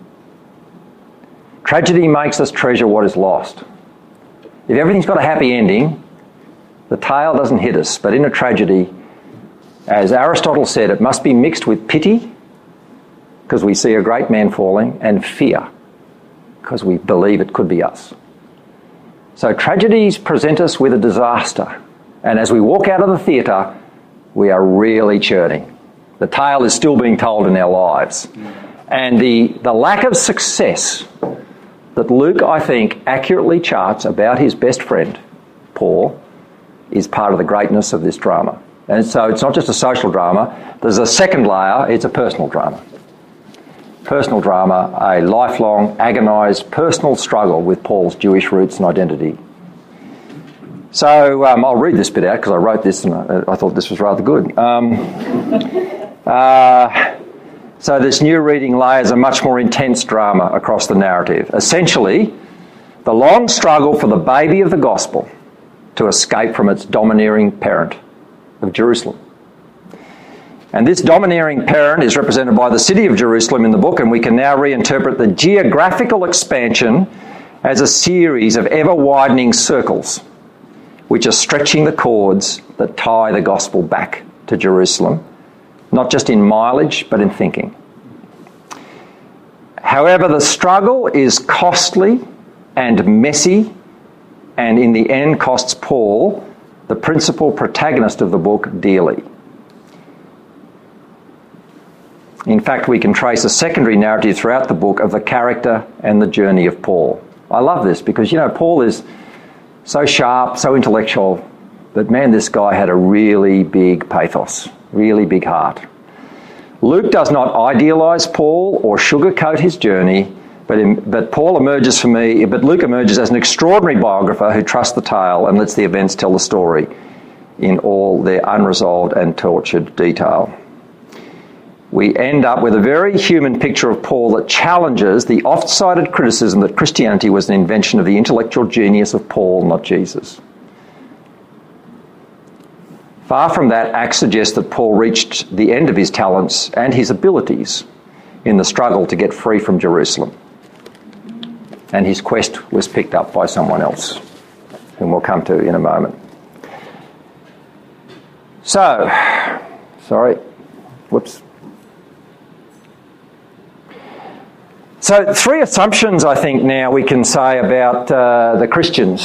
tragedy makes us treasure what is lost. If everything's got a happy ending, the tale doesn't hit us. But in a tragedy, as Aristotle said, it must be mixed with pity, because we see a great man falling, and fear, because we believe it could be us. So tragedies present us with a disaster. And as we walk out of the theatre, we are really churning. The tale is still being told in our lives. And the lack of success that Luke, I think, accurately charts about his best friend, Paul, is part of the greatness of this drama. And so it's not just a social drama. There's a second layer. It's a personal drama. Personal drama, a lifelong, agonised personal struggle with Paul's Jewish roots and identity. So I'll read this bit out because I wrote this and I thought this was rather good. So this new reading layers a much more intense drama across the narrative. Essentially, the long struggle for the baby of the gospel to escape from its domineering parent of Jerusalem. And this domineering parent is represented by the city of Jerusalem in the book, and we can now reinterpret the geographical expansion as a series of ever-widening circles which are stretching the cords that tie the gospel back to Jerusalem, not just in mileage, but in thinking. However, the struggle is costly and messy, and in the end costs Paul, the principal protagonist of the book, dearly. In fact, we can trace a secondary narrative throughout the book of the character and the journey of Paul. I love this because, Paul is so sharp, so intellectual, but man, this guy had a really big pathos, really big heart. Luke does not idealise Paul or sugarcoat his journey, but Luke emerges as an extraordinary biographer who trusts the tale and lets the events tell the story in all their unresolved and tortured detail. We end up with a very human picture of Paul that challenges the oft-cited criticism that Christianity was an invention of the intellectual genius of Paul, not Jesus. Far from that, Acts suggests that Paul reached the end of his talents and his abilities in the struggle to get free from Jerusalem. And his quest was picked up by someone else, whom we'll come to in a moment. So, So 3 assumptions, I think, now we can say about the Christians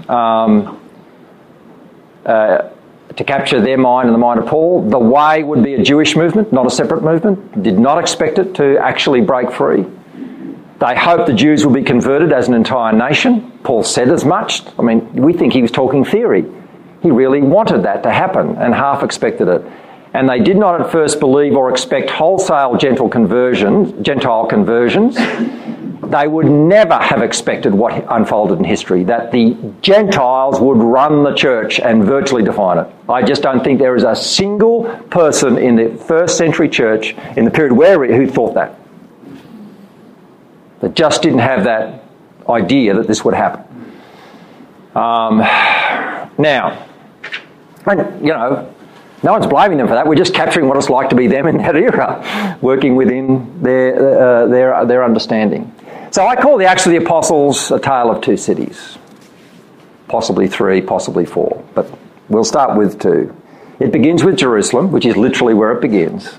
to capture their mind and the mind of Paul. The Way would be a Jewish movement, not a separate movement. Did not expect it to actually break free. They hoped the Jews would be converted as an entire nation. Paul said as much. I mean, we think he was talking theory. He really wanted that to happen and half expected it. And they did not at first believe or expect wholesale Gentile conversions. They would never have expected what unfolded in history, that the Gentiles would run the church and virtually define it. I just don't think there is a single person in the first century church in the period who thought that. They just didn't have that idea that this would happen. No one's blaming them for that. We're just capturing what it's like to be them in that era, working within their understanding. So I call the Acts of the Apostles a tale of 2 cities. Possibly 3, possibly 4, but we'll start with 2. It begins with Jerusalem, which is literally where it begins,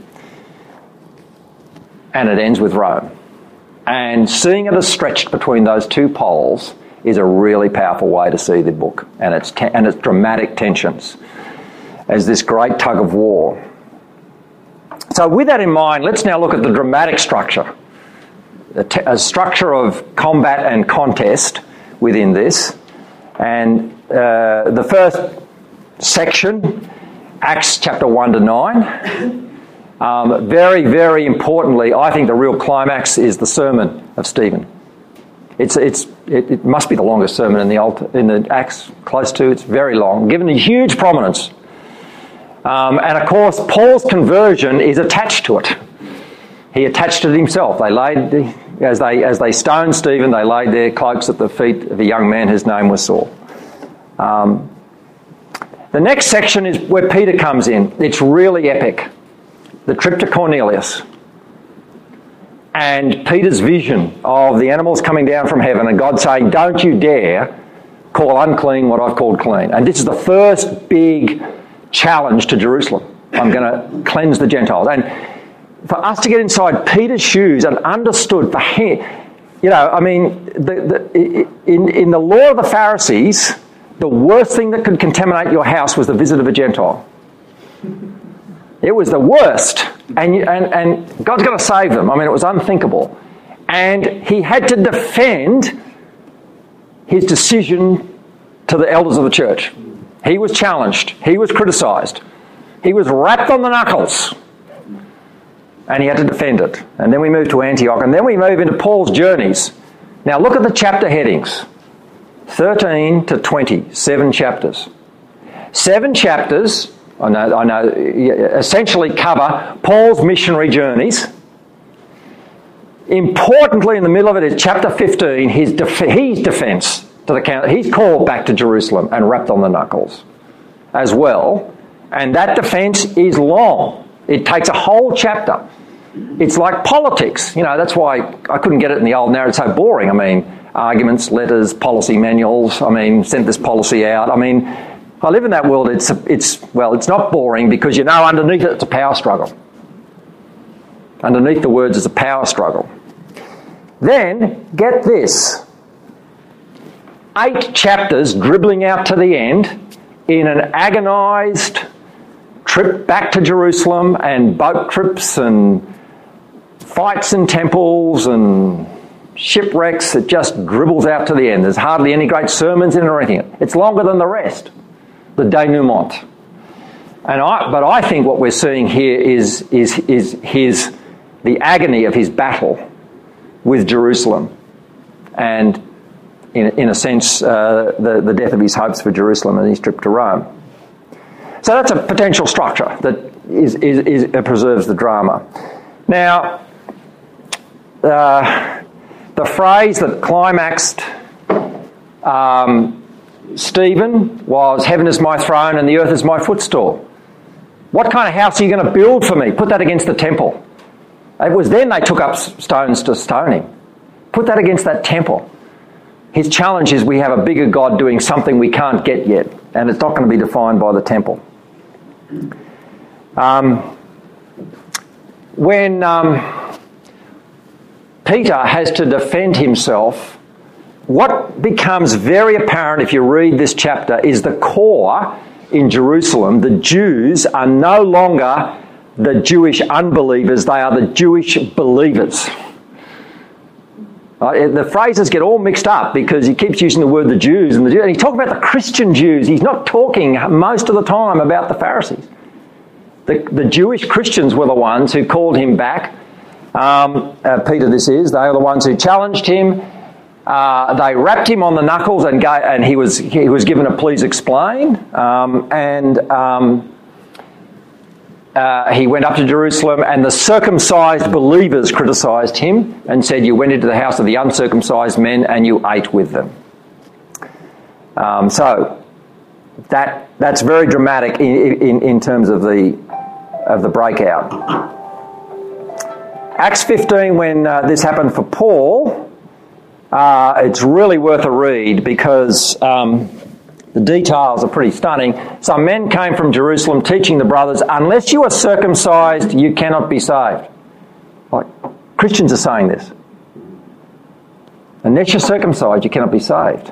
and it ends with Rome. And seeing it as stretched between those 2 poles is a really powerful way to see the book and its dramatic tensions as this great tug of war. So with that in mind, let's now look at the dramatic structure, a structure of combat and contest within this. And the first section, Acts chapter 1 to 9, very, very importantly, I think the real climax is the sermon of Stephen. It must be the longest sermon in the Acts, close to. It's very long, given a huge prominence. And of course, Paul's conversion is attached to it. He attached it himself. As they stoned Stephen, they laid their cloaks at the feet of a young man whose name was Saul. The next section is where Peter comes in. It's really epic. The trip to Cornelius. And Peter's vision of the animals coming down from heaven and God saying, "Don't you dare call unclean what I've called clean." And this is the first big challenge to Jerusalem. I'm going to cleanse the Gentiles. And for us to get inside Peter's shoes and understood for him, you know, I mean, in the law of the Pharisees, the worst thing that could contaminate your house was the visit of a Gentile. It was the worst. And God's got to save them. I mean, it was unthinkable. And he had to defend his decision to the elders of the church. He was challenged. He was criticised. He was rapped on the knuckles. And he had to defend it. And then we move to Antioch. And then we move into Paul's journeys. Now look at the chapter headings. 13 to 20. 7 chapters. 7 chapters, I know, essentially cover Paul's missionary journeys. Importantly, in the middle of it is chapter 15, his defence to the count. He's called back to Jerusalem and rapped on the knuckles as well. And that defence is long. It takes a whole chapter. It's like politics. You know, that's why I couldn't get it in the old narrative. It's so boring. I mean, arguments, letters, policy manuals. I mean, sent this policy out. I mean, I live in that world. It's not boring because you know underneath it it's a power struggle. Underneath the words is a power struggle. Then, get this. 8 chapters dribbling out to the end in an agonised trip back to Jerusalem and boat trips and fights in temples and shipwrecks. It just dribbles out to the end. There's hardly any great sermons in it or anything. It's longer than the rest, the denouement. But I think what we're seeing here is the agony of his battle with Jerusalem and, in a sense, the death of his hopes for Jerusalem and his trip to Rome. So that's a potential structure that preserves the drama. Now, the phrase that climaxed Stephen was, "Heaven is my throne and the earth is my footstool." What kind of house are you going to build for me? Put that against the temple. It was then they took up stones to stone him. Put that against that temple. His challenge is we have a bigger God doing something we can't get yet, and it's not going to be defined by the temple. When Peter has to defend himself, what becomes very apparent if you read this chapter is the core in Jerusalem. The Jews are no longer the Jewish unbelievers, they are the Jewish believers. The phrases get all mixed up because he keeps using the word the Jews and he's talking about the Christian Jews. He's not talking most of the time about the Pharisees. The Jewish Christians were the ones who called him back. Peter, this is. They are the ones who challenged him. They rapped him on the knuckles and he was given a please explain. He went up to Jerusalem and the circumcised believers criticised him and said, "You went into the house of the uncircumcised men and you ate with them." So that's very dramatic in terms of the breakout. Acts 15, when this happened for Paul, it's really worth a read because the details are pretty stunning. Some men came from Jerusalem teaching the brothers, "Unless you are circumcised, you cannot be saved." Like, Christians are saying this. Unless you're circumcised, you cannot be saved.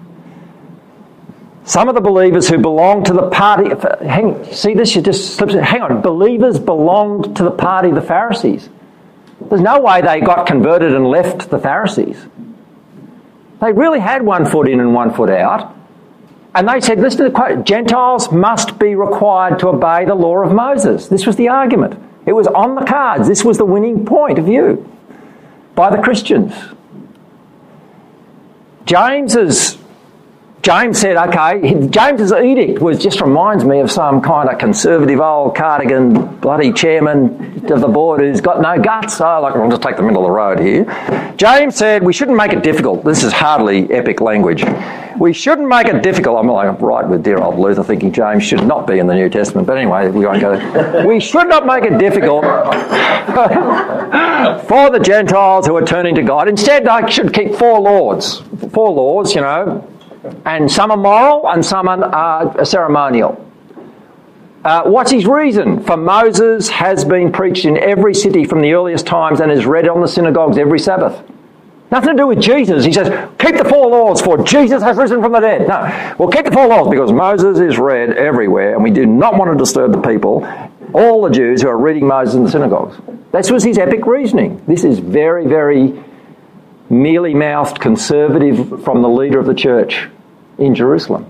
Some of the believers who belonged to the party... see this? You just slips it. Hang on. Believers belonged to the party of the Pharisees. There's no way they got converted and left the Pharisees. They really had one foot in and one foot out. And they said, listen to the quote, Gentiles must be required to obey the law of Moses. This was the argument. It was on the cards. This was the winning point of view by the Christians. James said, okay, James's edict just reminds me of some kind of conservative old cardigan bloody chairman of the board who's got no guts. So I'll just take the middle of the road here. James said, we shouldn't make it difficult. This is hardly epic language. We shouldn't make it difficult. I'm like right with dear old Luther thinking James should not be in the New Testament. But anyway, we won't go there. We should not make it difficult for the Gentiles who are turning to God. Instead, they should keep 4 laws, you know, and some are moral and some are ceremonial. What's his reason? For Moses has been preached in every city from the earliest times and is read on the synagogues every Sabbath. Nothing to do with Jesus. He says, keep the 4 laws for Jesus has risen from the dead. No, well, keep the 4 laws because Moses is read everywhere and we do not want to disturb the people, all the Jews who are reading Moses in the synagogues. That was his epic reasoning. This is very, very mealy-mouthed conservative from the leader of the church in Jerusalem.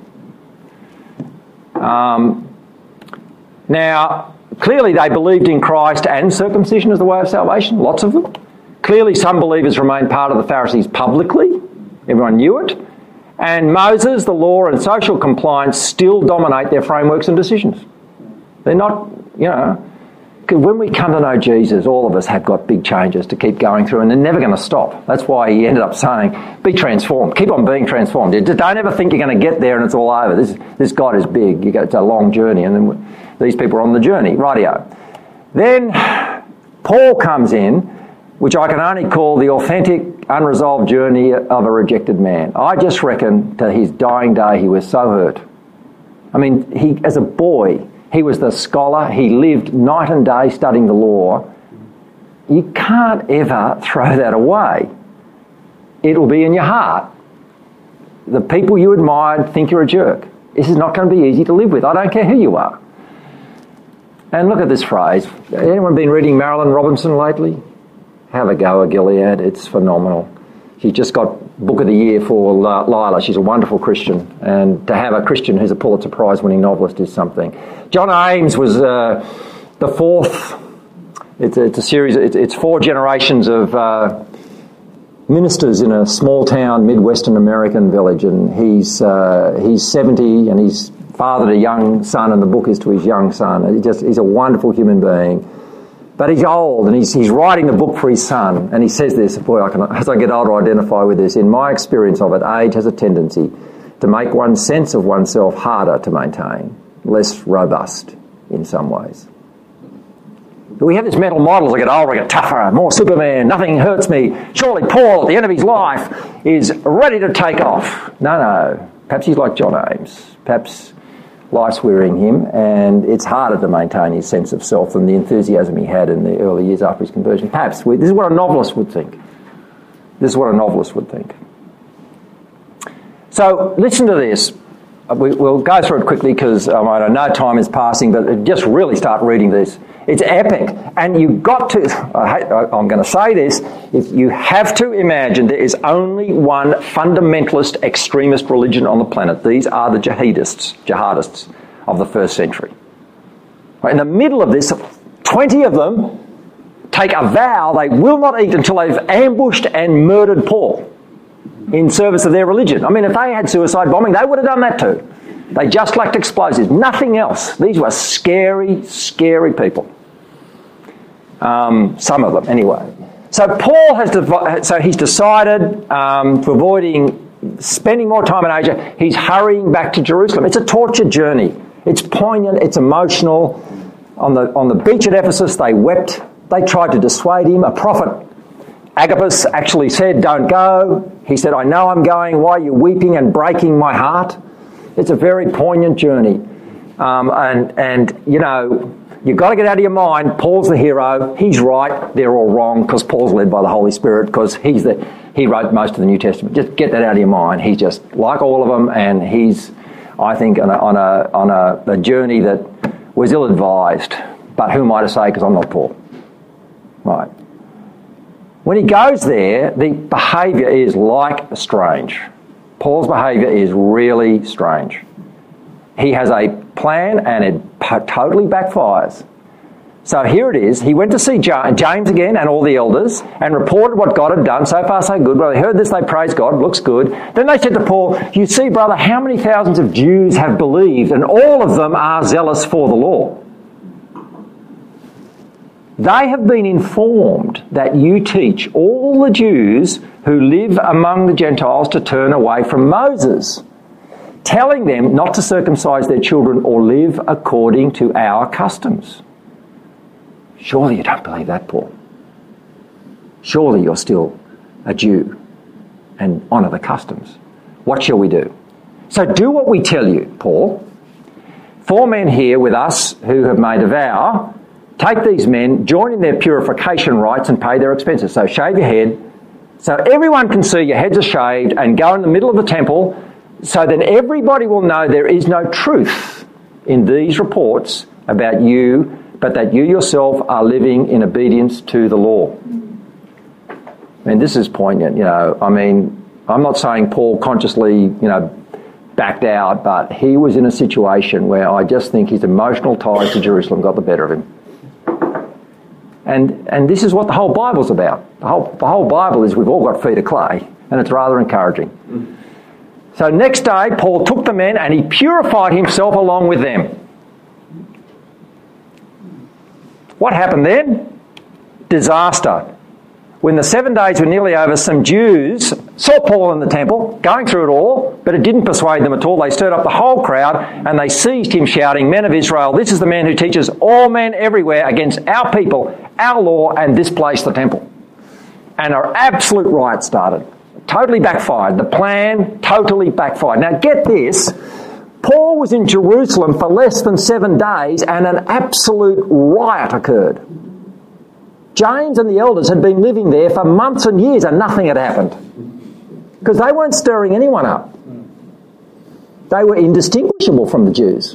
Now, clearly they believed in Christ and circumcision as the way of salvation, lots of them. Clearly some believers remained part of the Pharisees publicly. Everyone knew it. And Moses, the law and social compliance still dominate their frameworks and decisions. They're not, when we come to know Jesus, all of us have got big changes to keep going through and they're never going to stop. That's why he ended up saying, be transformed. Keep on being transformed. Don't ever think you're going to get there and it's all over. This God is big. It's a long journey and then these people are on the journey. Rightio. Then Paul comes in, which I can only call the authentic, unresolved journey of a rejected man. I just reckon to his dying day he was so hurt. I mean, as a boy, he was the scholar. He lived night and day studying the law. You can't ever throw that away. It'll be in your heart. The people you admired think you're a jerk. This is not going to be easy to live with. I don't care who you are. And look at this phrase. Anyone been reading Marilyn Robinson lately? Have a go at Gilead. It's phenomenal. She just got Book of the Year for Lila. She's a wonderful Christian. And to have a Christian who's a Pulitzer Prize-winning novelist is something. John Ames was the 4th. It's a series. It's 4 generations of ministers in a small-town Midwestern American village. And he's 70 and he's fathered a young son, and the book is to his young son. He's a wonderful human being. But he's old and he's writing the book for his son. And he says this, boy, as I get older, I identify with this. In my experience of it, age has a tendency to make one's sense of oneself harder to maintain, less robust in some ways. But we have this mental model as I get older, I get tougher, more Superman, nothing hurts me. Surely Paul, at the end of his life, is ready to take off. No. Perhaps he's like John Ames. Perhaps life's wearying him, and it's harder to maintain his sense of self than the enthusiasm he had in the early years after his conversion. Perhaps this is what a novelist would think. So listen to this. We'll go through it quickly because I know time is passing, but just really start reading this. It's epic, and you've got to. I'm going to say this: if you have to imagine there is only one fundamentalist extremist religion on the planet, these are the jihadists of the 1st century. In the middle of this, 20 of them take a vow they will not eat until they've ambushed and murdered Paul in service of their religion. I mean, if they had suicide bombing, they would have done that too. They just lacked explosives, nothing else. These were scary, scary people. Some of them, anyway. So Paul he's decided, for avoiding spending more time in Asia, he's hurrying back to Jerusalem. It's a torture journey. It's poignant, it's emotional. On the beach at Ephesus, they wept. They tried to dissuade him. A prophet, Agabus, actually said, don't go. He said, I know I'm going. Why are you weeping and breaking my heart? It's a very poignant journey. You've got to get out of your mind, Paul's the hero, he's right, they're all wrong because Paul's led by the Holy Spirit because he wrote most of the New Testament. Just get that out of your mind. He's just like all of them, and he's, I think, on a journey that was ill-advised. But who am I to say, because I'm not Paul. Right. When he goes there, the behaviour is strange. Paul's behaviour is really strange. He has a plan and it totally backfires. So here it is. He went to see James again and all the elders and reported what God had done. So far, so good. Well, they heard this, they praised God. Looks good. Then they said to Paul, you see, brother, how many thousands of Jews have believed, and all of them are zealous for the law. They have been informed that you teach all the Jews who live among the Gentiles to turn away from Moses, telling them not to circumcise their children or live according to our customs. Surely you don't believe that, Paul. Surely you're still a Jew and honour the customs. What shall we do? So do what we tell you, Paul. 4 men here with us who have made a vow. Take these men, join in their purification rites and pay their expenses. So shave your head, So everyone can see your heads are shaved and go in the middle of the temple, so that everybody will know there is no truth in these reports about you, but that you yourself are living in obedience to the law. I mean, this is poignant, you know. I mean, I'm not saying Paul consciously, you know, backed out, but he was in a situation where I just think his emotional ties to Jerusalem got the better of him. And this is what the whole Bible's about. The whole Bible is we've all got feet of clay, and it's rather encouraging. So next day, Paul took the men and he purified himself along with them. What happened then? Disaster. When the 7 days were nearly over, some Jews saw Paul in the temple, going through it all, but it didn't persuade them at all. They stirred up the whole crowd and they seized him, shouting, "Men of Israel, this is the man who teaches all men everywhere against our people, our law, and this place, the temple." And an absolute riot started. Totally backfired. The plan totally backfired. Now get this. Paul was in Jerusalem for less than 7 days and an absolute riot occurred. James and the elders had been living there for months and years and nothing had happened. Because they weren't stirring anyone up. They were indistinguishable from the Jews.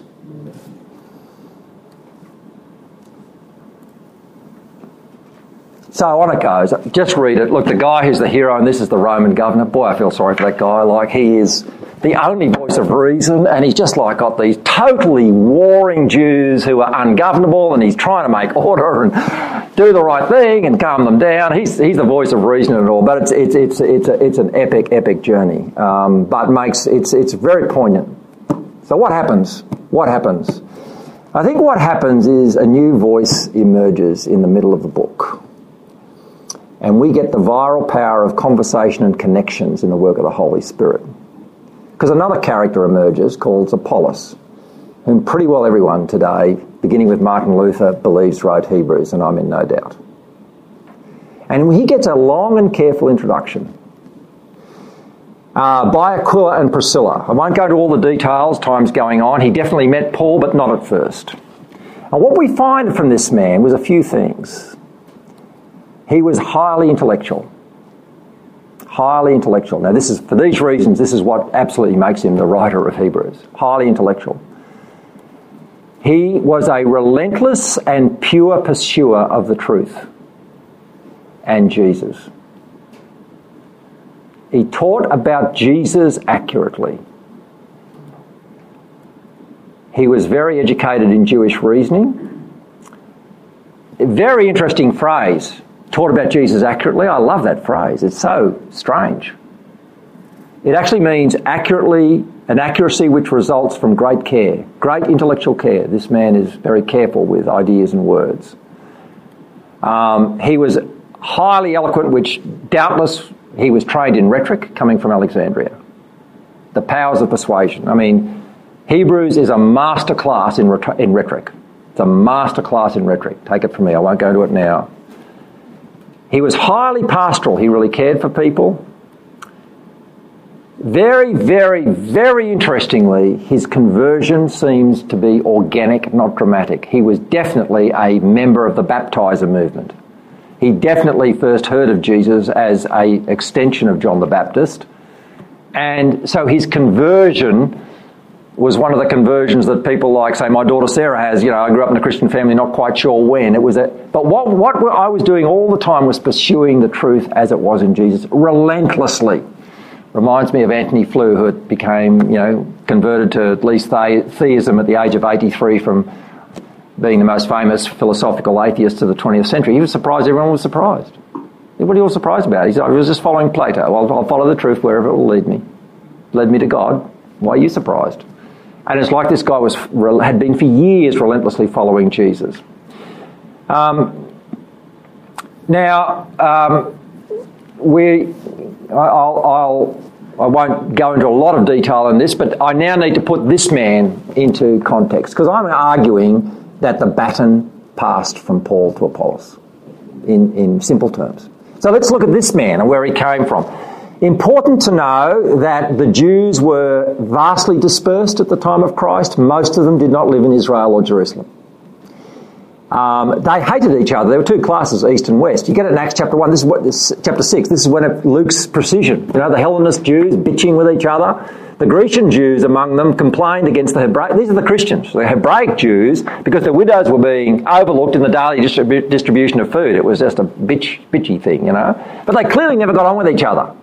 So on it goes. Just read it. Look, the guy who's the hero, and this is the Roman governor. Boy, I feel sorry for that guy. Like, he is the only voice of reason, and he's just like got these totally warring Jews who are ungovernable, and he's trying to make order and do the right thing and calm them down. He's the voice of reason and all, but it's an epic journey. But it's very poignant. So what happens? What happens? I think what happens is a new voice emerges in the middle of the book. And we get the viral power of conversation and connections in the work of the Holy Spirit. Because another character emerges called Apollos, whom pretty well everyone today, beginning with Martin Luther, believes wrote Hebrews, and I'm in no doubt. And he gets a long and careful introduction by Aquila and Priscilla. I won't go into all the details, time's going on. He definitely met Paul, but not at first. And what we find from this man was a few things. He was highly intellectual. Highly intellectual. Now, this is, for these reasons, this is what absolutely makes him the writer of Hebrews. Highly intellectual. He was a relentless and pure pursuer of the truth and Jesus. He taught about Jesus accurately. He was very educated in Jewish reasoning. A very interesting phrase. Taught about Jesus accurately. I love that phrase. It's so strange. It actually means accurately, an accuracy which results from great care, great intellectual care. This man is very careful with ideas and words. He was highly eloquent, which doubtless he was trained in rhetoric, coming from Alexandria. The powers of persuasion. I mean, Hebrews is a master class in rhetoric. It's a master class in rhetoric. Take it from me. I won't go into it now. He was highly pastoral. He really cared for people. Very, very, very interestingly, his conversion seems to be organic, not dramatic. He was definitely a member of the baptizer movement. He definitely first heard of Jesus as an extension of John the Baptist. And so his conversion was one of the conversions that people like, say, my daughter Sarah has. You know, I grew up in a Christian family, not quite sure when. But what I was doing all the time was pursuing the truth as it was in Jesus, relentlessly. Reminds me of Anthony Flew, who became, converted to at least theism at the age of 83 from being the most famous philosophical atheist of the 20th century. He was surprised everyone was surprised. What are you all surprised about? He said, I was just following Plato. I'll follow the truth wherever it will lead me. Led me to God. Why are you surprised? And it's like this guy had been for years relentlessly following Jesus. I won't go into a lot of detail in this, but I now need to put this man into context, because I'm arguing that the baton passed from Paul to Apollos in simple terms. So let's look at this man and where he came from. Important to know that the Jews were vastly dispersed at the time of Christ. Most of them did not live in Israel or Jerusalem. They hated each other. There were two classes, East and West. You get it in Acts chapter 1, chapter 6. This is when Luke's precision. The Hellenist Jews bitching with each other. The Grecian Jews among them complained against the Hebraic. These are the Christians, the Hebraic Jews, because the widows were being overlooked in the daily distribution of food. It was just a bitchy thing, But they clearly never got on with each other.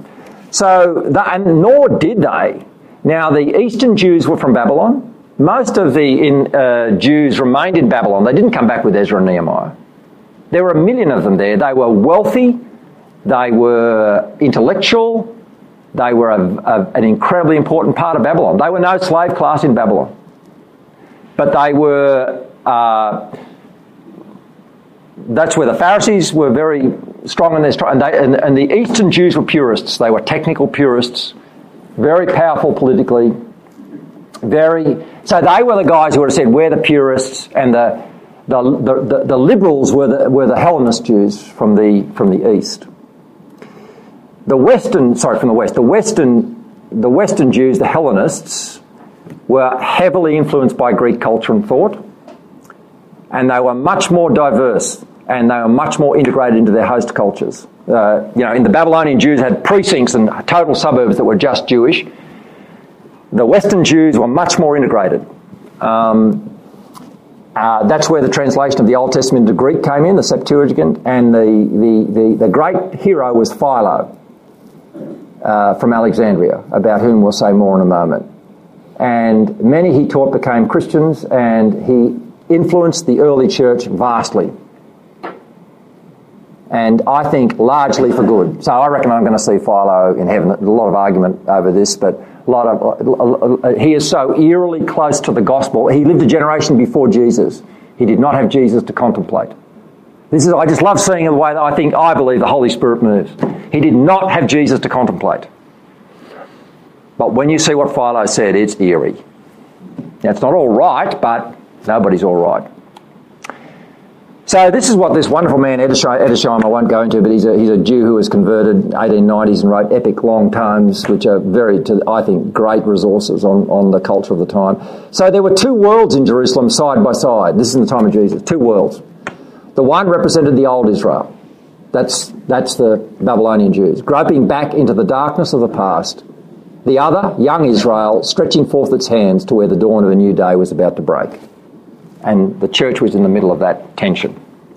And nor did they. Now, the Eastern Jews were from Babylon. Most of the Jews remained in Babylon. They didn't come back with Ezra and Nehemiah. There were 1 million of them there. They were wealthy. They were intellectual. They were an incredibly important part of Babylon. They were no slave class in Babylon. But they were... that's where the Pharisees were very strong in their... And the Eastern Jews were purists. They were technical purists, very powerful politically, So they were the guys who would have said, we're the purists, and the liberals were the Hellenist Jews from the East. The Western Jews, the Hellenists, were heavily influenced by Greek culture and thought, and they were much more diverse, and they were much more integrated into their host cultures. In the Babylonian Jews had precincts and total suburbs that were just Jewish. The Western Jews were much more integrated. That's where the translation of the Old Testament into Greek came in, the Septuagint, and the great hero was Philo from Alexandria, about whom we'll say more in a moment. And many he taught became Christians, and he influenced the early church vastly. And I think largely for good. So I reckon I'm going to see Philo in heaven. There's a lot of argument over this, but he is so eerily close to the gospel. He lived a generation before Jesus. He did not have Jesus to contemplate. I just love seeing the way that I believe the Holy Spirit moves. He did not have Jesus to contemplate. But when you see what Philo said, it's eerie. Now, it's not all right, but nobody's all right. So this is what this wonderful man, Edersheim, I won't go into, but he's a Jew who was converted in the 1890s and wrote epic long tomes, which are I think, great resources on the culture of the time. So there were two worlds in Jerusalem side by side. This is in the time of Jesus, two worlds. The one represented the old Israel. That's the Babylonian Jews, groping back into the darkness of the past. The other, young Israel, stretching forth its hands to where the dawn of a new day was about to break. And the church was in the middle of that tension.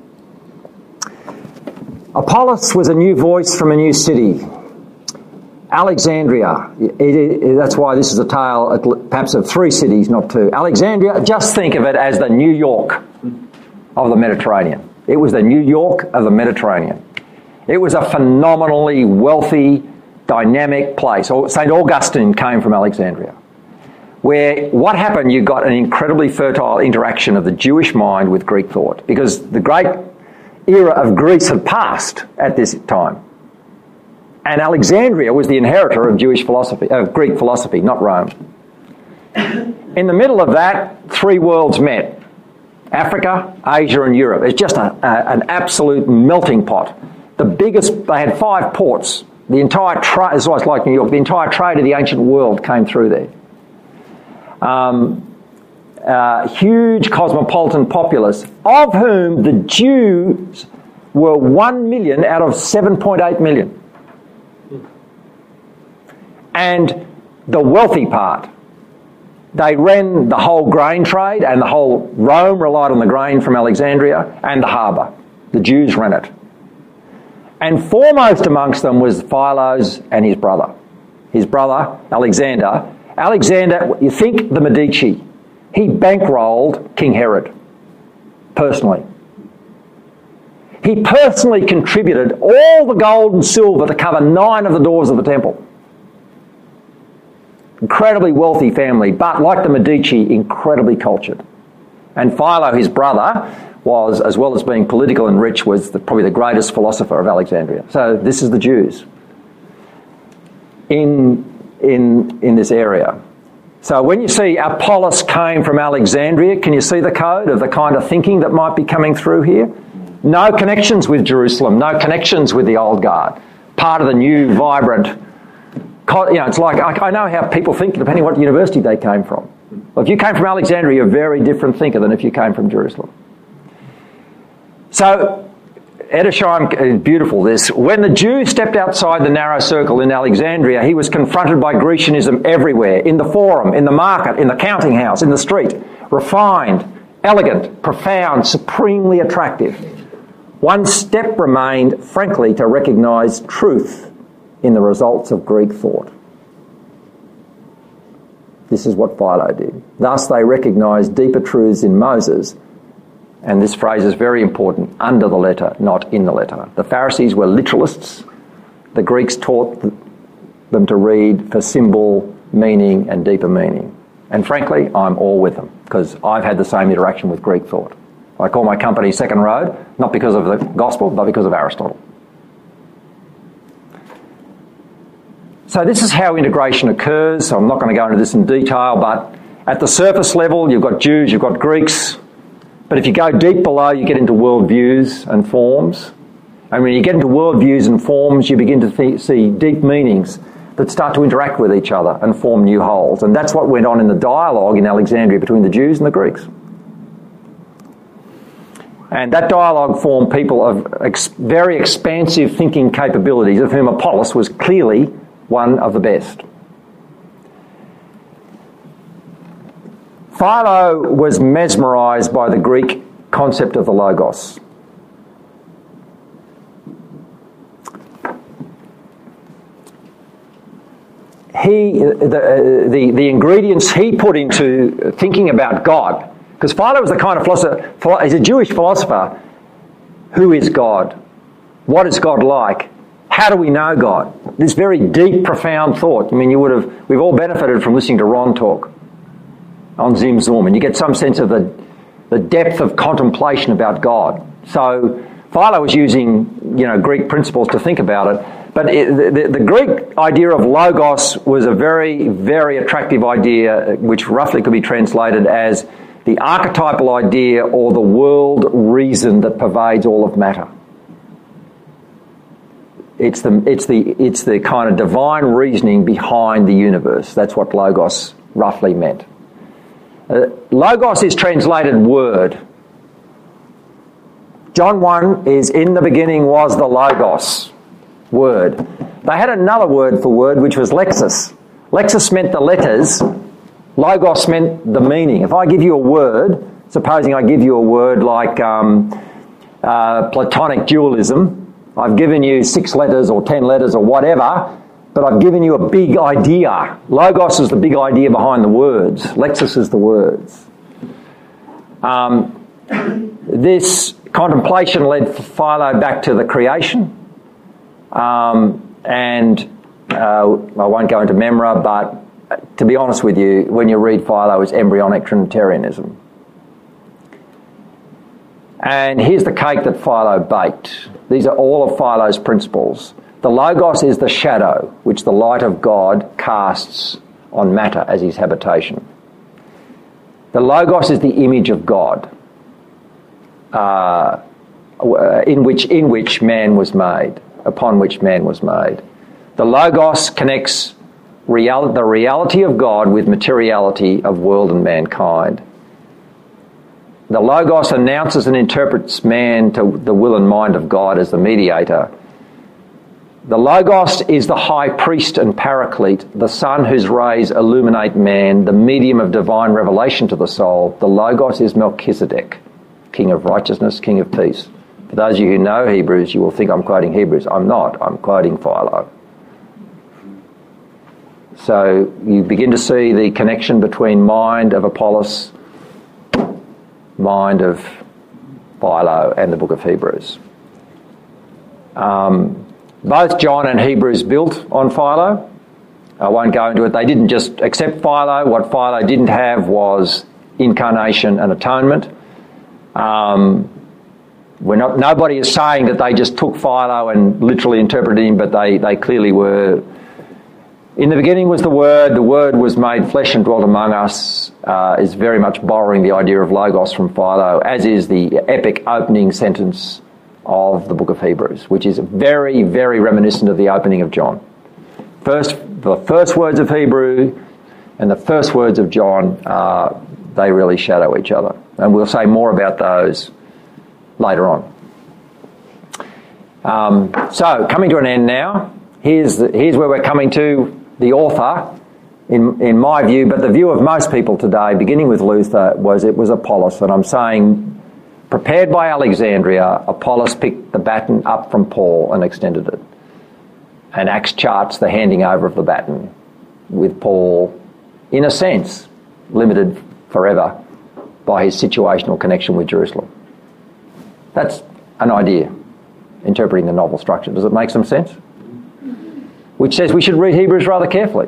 Apollos was a new voice from a new city. Alexandria, that's why this is a tale perhaps of three cities, not two. Alexandria, just think of it as the New York of the Mediterranean. It was the New York of the Mediterranean. It was a phenomenally wealthy, dynamic place. St. Augustine came from Alexandria, where what happened, you got an incredibly fertile interaction of the Jewish mind with Greek thought, because the great era of Greece had passed at this time. And Alexandria was the inheritor of Greek philosophy, not Rome. In the middle of that, three worlds met. Africa, Asia and Europe. It's just an absolute melting pot. They had 5 ports. The entire trade, it's like New York, the entire trade of the ancient world came through there. Huge cosmopolitan populace, of whom the Jews were 1 million out of 7.8 million. And the wealthy part, they ran the whole grain trade, and the whole Rome relied on the grain from Alexandria and the harbour. The Jews ran it. And foremost amongst them was Philo's and his brother. His brother, Alexander, you think the Medici, he bankrolled King Herod personally. He personally contributed all the gold and silver to cover 9 of the doors of the temple. Incredibly wealthy family, but like the Medici, incredibly cultured. And Philo, his brother, was, as well as being political and rich, was probably the greatest philosopher of Alexandria. So this is the Jews in this area. So when you see Apollos came from Alexandria, can you see the code of the kind of thinking that might be coming through here? No connections with Jerusalem, no connections with the old guard. Part of the new, vibrant... it's like, I know how people think depending on what university they came from. Well, if you came from Alexandria, you're a very different thinker than if you came from Jerusalem. So, Edersheim is beautiful, this. When the Jew stepped outside the narrow circle in Alexandria, he was confronted by Grecianism everywhere, in the forum, in the market, in the counting house, in the street. Refined, elegant, profound, supremely attractive. One step remained, frankly, to recognise truth in the results of Greek thought. This is what Philo did. Thus they recognised deeper truths in Moses, and this phrase is very important, under the letter, not in the letter. The Pharisees were literalists. The Greeks taught them to read for symbol, meaning and deeper meaning. And frankly, I'm all with them, because I've had the same interaction with Greek thought. I call my company Second Road, not because of the gospel, but because of Aristotle. So this is how integration occurs. I'm not going to go into this in detail, but at the surface level, you've got Jews, you've got Greeks. But if you go deep below, you get into worldviews and forms. And when you get into worldviews and forms, you begin to see deep meanings that start to interact with each other and form new wholes. And that's what went on in the dialogue in Alexandria between the Jews and the Greeks. And that dialogue formed people of very expansive thinking capabilities, of whom Apollos was clearly one of the best. Philo was mesmerised by the Greek concept of the logos. The ingredients he put into thinking about God, because Philo was the kind of philosopher, he's a Jewish philosopher. Who is God? What is God like? How do we know God? This very deep, profound thought. I mean, we've all benefited from listening to Ron talk on Zim Zoom, and you get some sense of the depth of contemplation about God. So Philo was using, Greek principles to think about it. But the Greek idea of logos was a very, very attractive idea, which roughly could be translated as the archetypal idea or the world reason that pervades all of matter. It's the kind of divine reasoning behind the universe. That's what logos roughly meant. Logos is translated word. John 1 is, in the beginning was the logos, word. They had another word for word, which was lexis. Lexis meant the letters. Logos meant the meaning. If I give you a word, supposing I give you a word like Platonic dualism, I've given you 6 letters or 10 letters or whatever, but I've given you a big idea. Logos is the big idea behind the words. Lexis is the words. This contemplation led Philo back to the creation. And I won't go into Memra, but to be honest with you, when you read Philo, it's embryonic Trinitarianism. And here's the cake that Philo baked. These are all of Philo's principles. The logos is the shadow which the light of God casts on matter as his habitation. The logos is the image of God, in which man was made, upon which man was made. The logos connects the reality of God with materiality of world and mankind. The logos announces and interprets man to the will and mind of God as the mediator. The logos is the high priest and paraclete, the sun whose rays illuminate man, the medium of divine revelation to the soul. The logos is Melchizedek, king of righteousness, king of peace. For those of you who know Hebrews, you will think I'm quoting Hebrews. I'm not. I'm quoting Philo. So you begin to see the connection between mind of Apollos, mind of Philo, and the book of Hebrews. Both John and Hebrews built on Philo. I won't go into it. They didn't just accept Philo. What Philo didn't have was incarnation and atonement. Nobody is saying that they just took Philo and literally interpreted him, but they clearly were. In the beginning was the Word was made flesh and dwelt among us, is very much borrowing the idea of logos from Philo, as is the epic opening sentence of the book of Hebrews, which is very, very reminiscent of the opening of John. The first words of Hebrew and the first words of John, they really shadow each other. And we'll say more about those later on. So, coming to an end now, here's where we're coming to. The author, in my view, but the view of most people today, beginning with Luther, it was Apollos. And I'm saying, prepared by Alexandria, Apollos picked the baton up from Paul and extended it. And Acts charts the handing over of the baton, with Paul, in a sense, limited forever by his situational connection with Jerusalem. That's an idea, interpreting the novel structure. Does it make some sense? Which says we should read Hebrews rather carefully.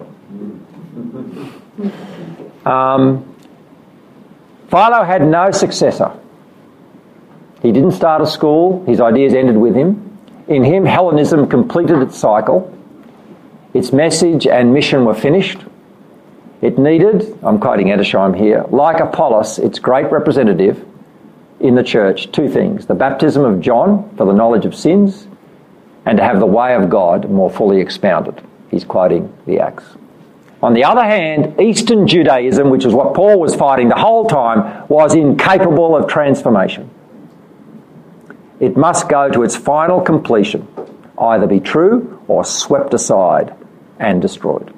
Philo had no successor. He didn't start a school. His ideas ended with him. In him, Hellenism completed its cycle. Its message and mission were finished. It needed, I'm quoting Edersheim here, like Apollos, its great representative in the church, two things: the baptism of John for the knowledge of sins, and to have the way of God more fully expounded. He's quoting the Acts. On the other hand, Eastern Judaism, which is what Paul was fighting the whole time, was incapable of transformation. It must go to its final completion, either be true or swept aside and destroyed.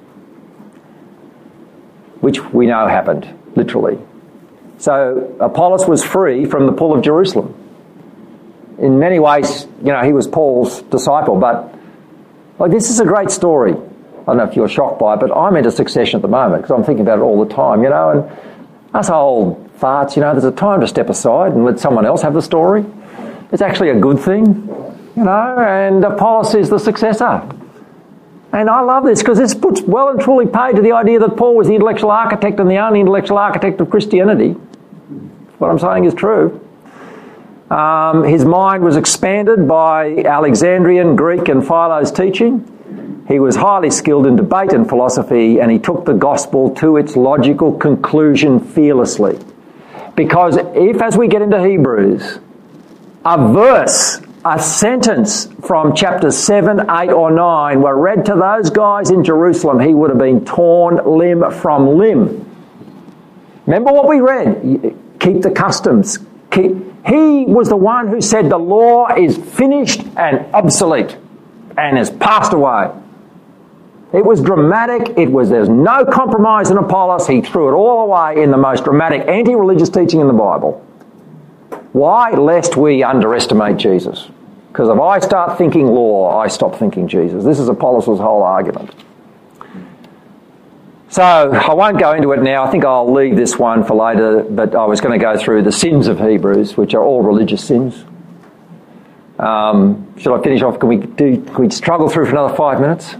Which we know happened, literally. So Apollos was free from the pull of Jerusalem. In many ways, he was Paul's disciple, but this is a great story. I don't know if you're shocked by it, but I'm into succession at the moment because I'm thinking about it all the time, and us old farts, there's a time to step aside and let someone else have the story. It's actually a good thing, and Apollos is the successor. And I love this because this puts well and truly paid to the idea that Paul was the intellectual architect and the only intellectual architect of Christianity. What I'm saying is true. His mind was expanded by Alexandrian, Greek and Philo's teaching. He was highly skilled in debate and philosophy, and he took the gospel to its logical conclusion fearlessly. Because if, as we get into Hebrews, a verse, a sentence from chapters 7, 8 or 9 were read to those guys in Jerusalem, he would have been torn limb from limb. Remember what we read? Keep the customs. He was the one who said the law is finished and obsolete and has passed away. It was dramatic. There's no compromise in Apollos. He threw it all away in the most dramatic anti-religious teaching in the Bible. Why? Lest we underestimate Jesus. Because if I start thinking law, I stop thinking Jesus. This is Apollos' whole argument. So I won't go into it now. I think I'll leave this one for later, but I was going to go through the sins of Hebrews, which are all religious sins. Should I finish off? Can we struggle through for another 5 minutes?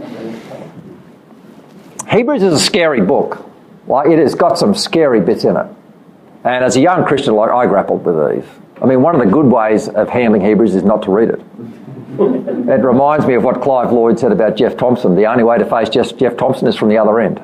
Hebrews is a scary book. It has got some scary bits in it. And as a young Christian, I grappled with these. One of the good ways of handling Hebrews is not to read it. It reminds me of what Clive Lloyd said about Jeff Thompson. The only way to face Jeff Thompson is from the other end.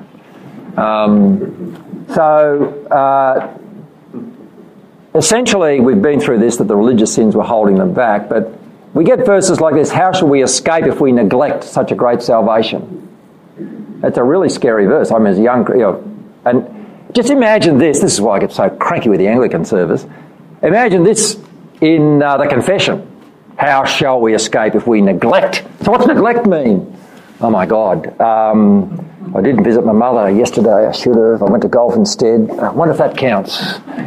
Essentially, we've been through this, that the religious sins were holding them back, but we get verses like this: how shall we escape if we neglect such a great salvation? It's a really scary verse. As a young, and just imagine this. This is why I get so cranky with the Anglican service. Imagine this in the confession. How shall we escape if we neglect? So what's neglect mean? Oh my God. I didn't visit my mother yesterday. I should have. I went to golf instead. I wonder if that counts.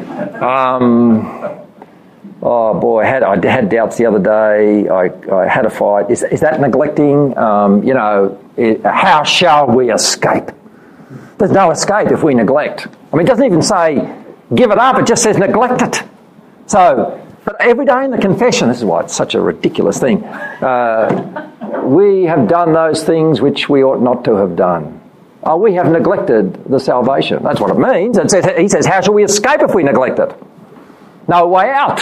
Oh boy, I had doubts the other day. I had a fight. Is that neglecting? How shall we escape? There's no escape if we neglect. it doesn't even say give it up. It just says neglect it. So, but every day in the confession, this is why it's such a ridiculous thing, we have done those things which we ought not to have done. We have neglected the salvation. That's what it means. He says, how shall we escape if we neglect it? No way out.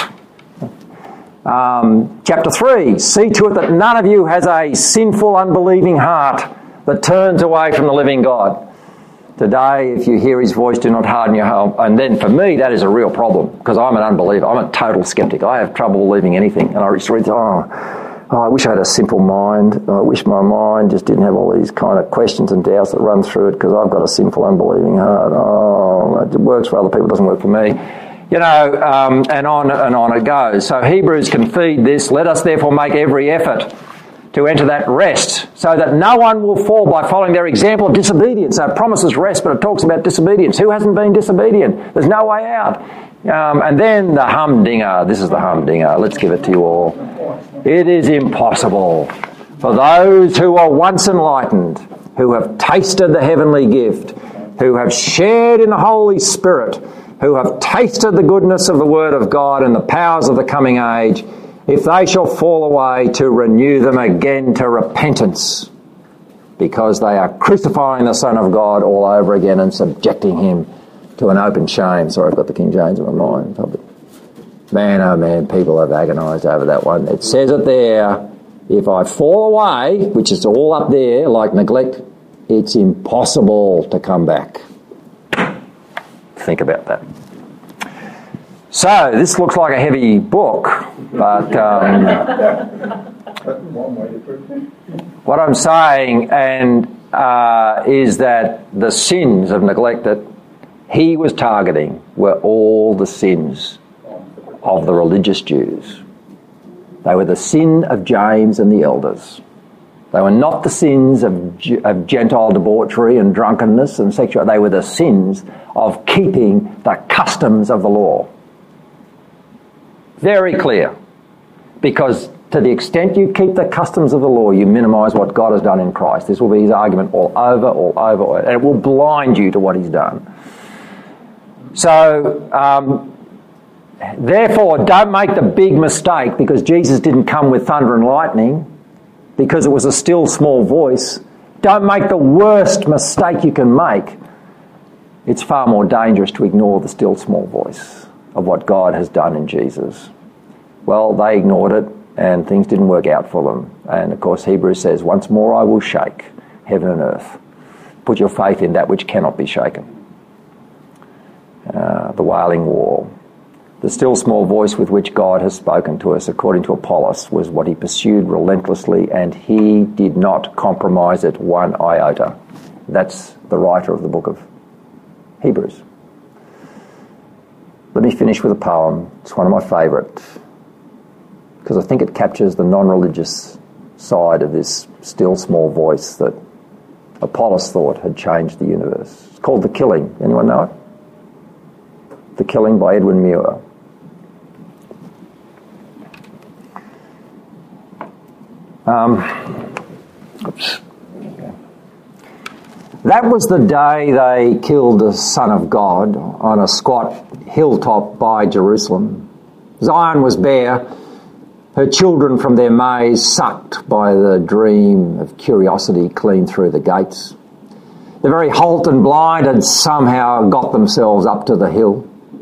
Chapter 3, see to it that none of you has a sinful, unbelieving heart that turns away from the living God. Today, if you hear his voice, do not harden your heart. And then for me, that is a real problem, because I'm an unbeliever. I'm a total skeptic. I have trouble believing anything. And I just read, I wish I had a simple mind. I wish my mind just didn't have all these kind of questions and doubts that run through it, because I've got a sinful, unbelieving heart. It works for other people, it doesn't work for me. and on it goes. So Hebrews can feed this. Let us therefore make every effort to enter that rest, so that no one will fall by following their example of disobedience. So it promises rest, but it talks about disobedience. Who hasn't been disobedient? There's no way out. And then the humdinger. This is the humdinger. Let's give it to you all. It is impossible for those who are once enlightened, who have tasted the heavenly gift, who have shared in the Holy Spirit, who have tasted the goodness of the Word of God and the powers of the coming age, if they shall fall away, to renew them again to repentance, because they are crucifying the Son of God all over again and subjecting him to an open shame. Sorry, I've got the King James in my mind. Man, oh man, people have agonised over that one. It says it there, if I fall away, which is all up there, like neglect, it's impossible to come back. Think about that. So, this looks like a heavy book, but what I'm saying is that the sins of neglect that he was targeting were all the sins of the religious Jews. They were the sin of James and the elders. They were not the sins of Gentile debauchery and drunkenness and sexual. They were the sins of keeping the customs of the law. Very clear. Because to the extent you keep the customs of the law, you minimise what God has done in Christ. This will be his argument all over, and it will blind you to what he's done. So, therefore, don't make the big mistake, because Jesus didn't come with thunder and lightning, because it was a still small voice. Don't make the worst mistake you can make. It's far more dangerous to ignore the still small voice of what God has done in Jesus. Well, they ignored it and things didn't work out for them. And of course, Hebrews says, once more I will shake heaven and earth. Put your faith in that which cannot be shaken. The Wailing Wall. The still small voice with which God has spoken to us, according to Apollos, was what he pursued relentlessly, and he did not compromise it one iota. That's the writer of the book of Hebrews. Let me finish with a poem. It's one of my favourite, because I think it captures the non-religious side of this still small voice that Apollos thought had changed the universe. It's called The Killing. Anyone know it? The Killing by Edwin Muir. That was the day they killed the Son of God on a squat hilltop by Jerusalem. Zion was bare, her children from their maze sucked by the dream of curiosity clean through the gates. The very halt and blind had somehow got themselves up to the hill.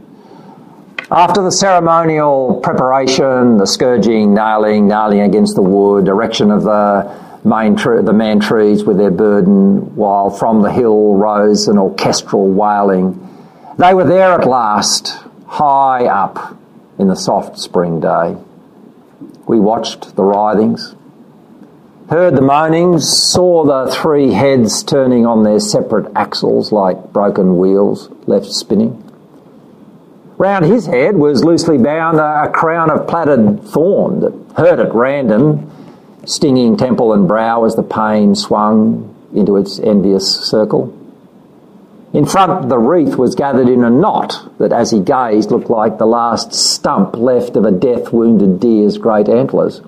After the ceremonial preparation, the scourging, nailing against the wood, erection of the man trees with their burden, while from the hill rose an orchestral wailing, they were there at last, high up in the soft spring day. We watched the writhings, heard the moanings, saw the three heads turning on their separate axles like broken wheels left spinning. Round his head was loosely bound a crown of plaited thorn that hurt at random, stinging temple and brow as the pain swung into its envious circle. In front, the wreath was gathered in a knot that, as he gazed, looked like the last stump left of a death-wounded deer's great antlers.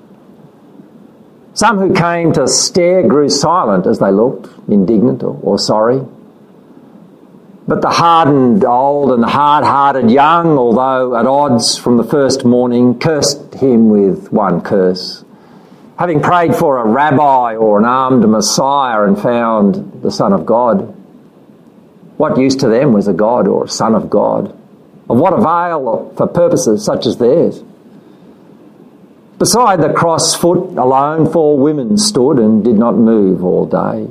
Some who came to stare grew silent as they looked, indignant or sorry. But the hardened old and the hard-hearted young, although at odds from the first morning, cursed him with one curse. Having prayed for a rabbi or an armed Messiah and found the Son of God, what use to them was a God or a Son of God? Of what avail for purposes such as theirs? Beside the cross foot alone 4 women stood and did not move all day.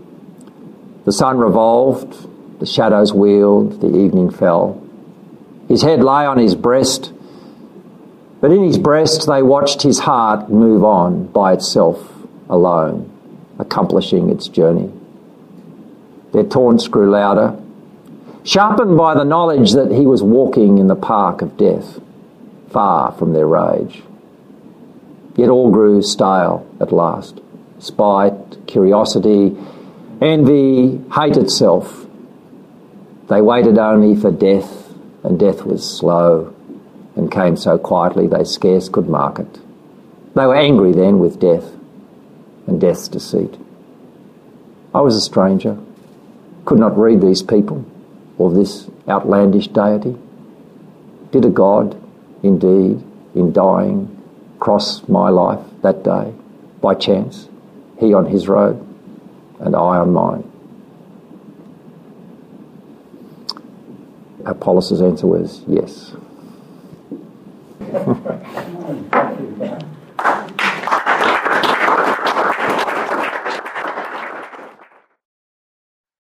The sun revolved, the shadows wheeled, the evening fell. His head lay on his breast, but in his breast they watched his heart move on by itself alone, accomplishing its journey. Their taunts grew louder. sharpened by the knowledge that he was walking in the park of death, far from their rage. Yet all grew stale at last. Spite, curiosity, envy, hate itself. They waited only for death, and death was slow and came so quietly they scarce could mark it. They were angry then with death and death's deceit. I was a stranger, could not read these people or this outlandish deity. Did a God, indeed, in dying, cross my life that day, by chance, he on his road and I on mine? Apollos' answer was yes.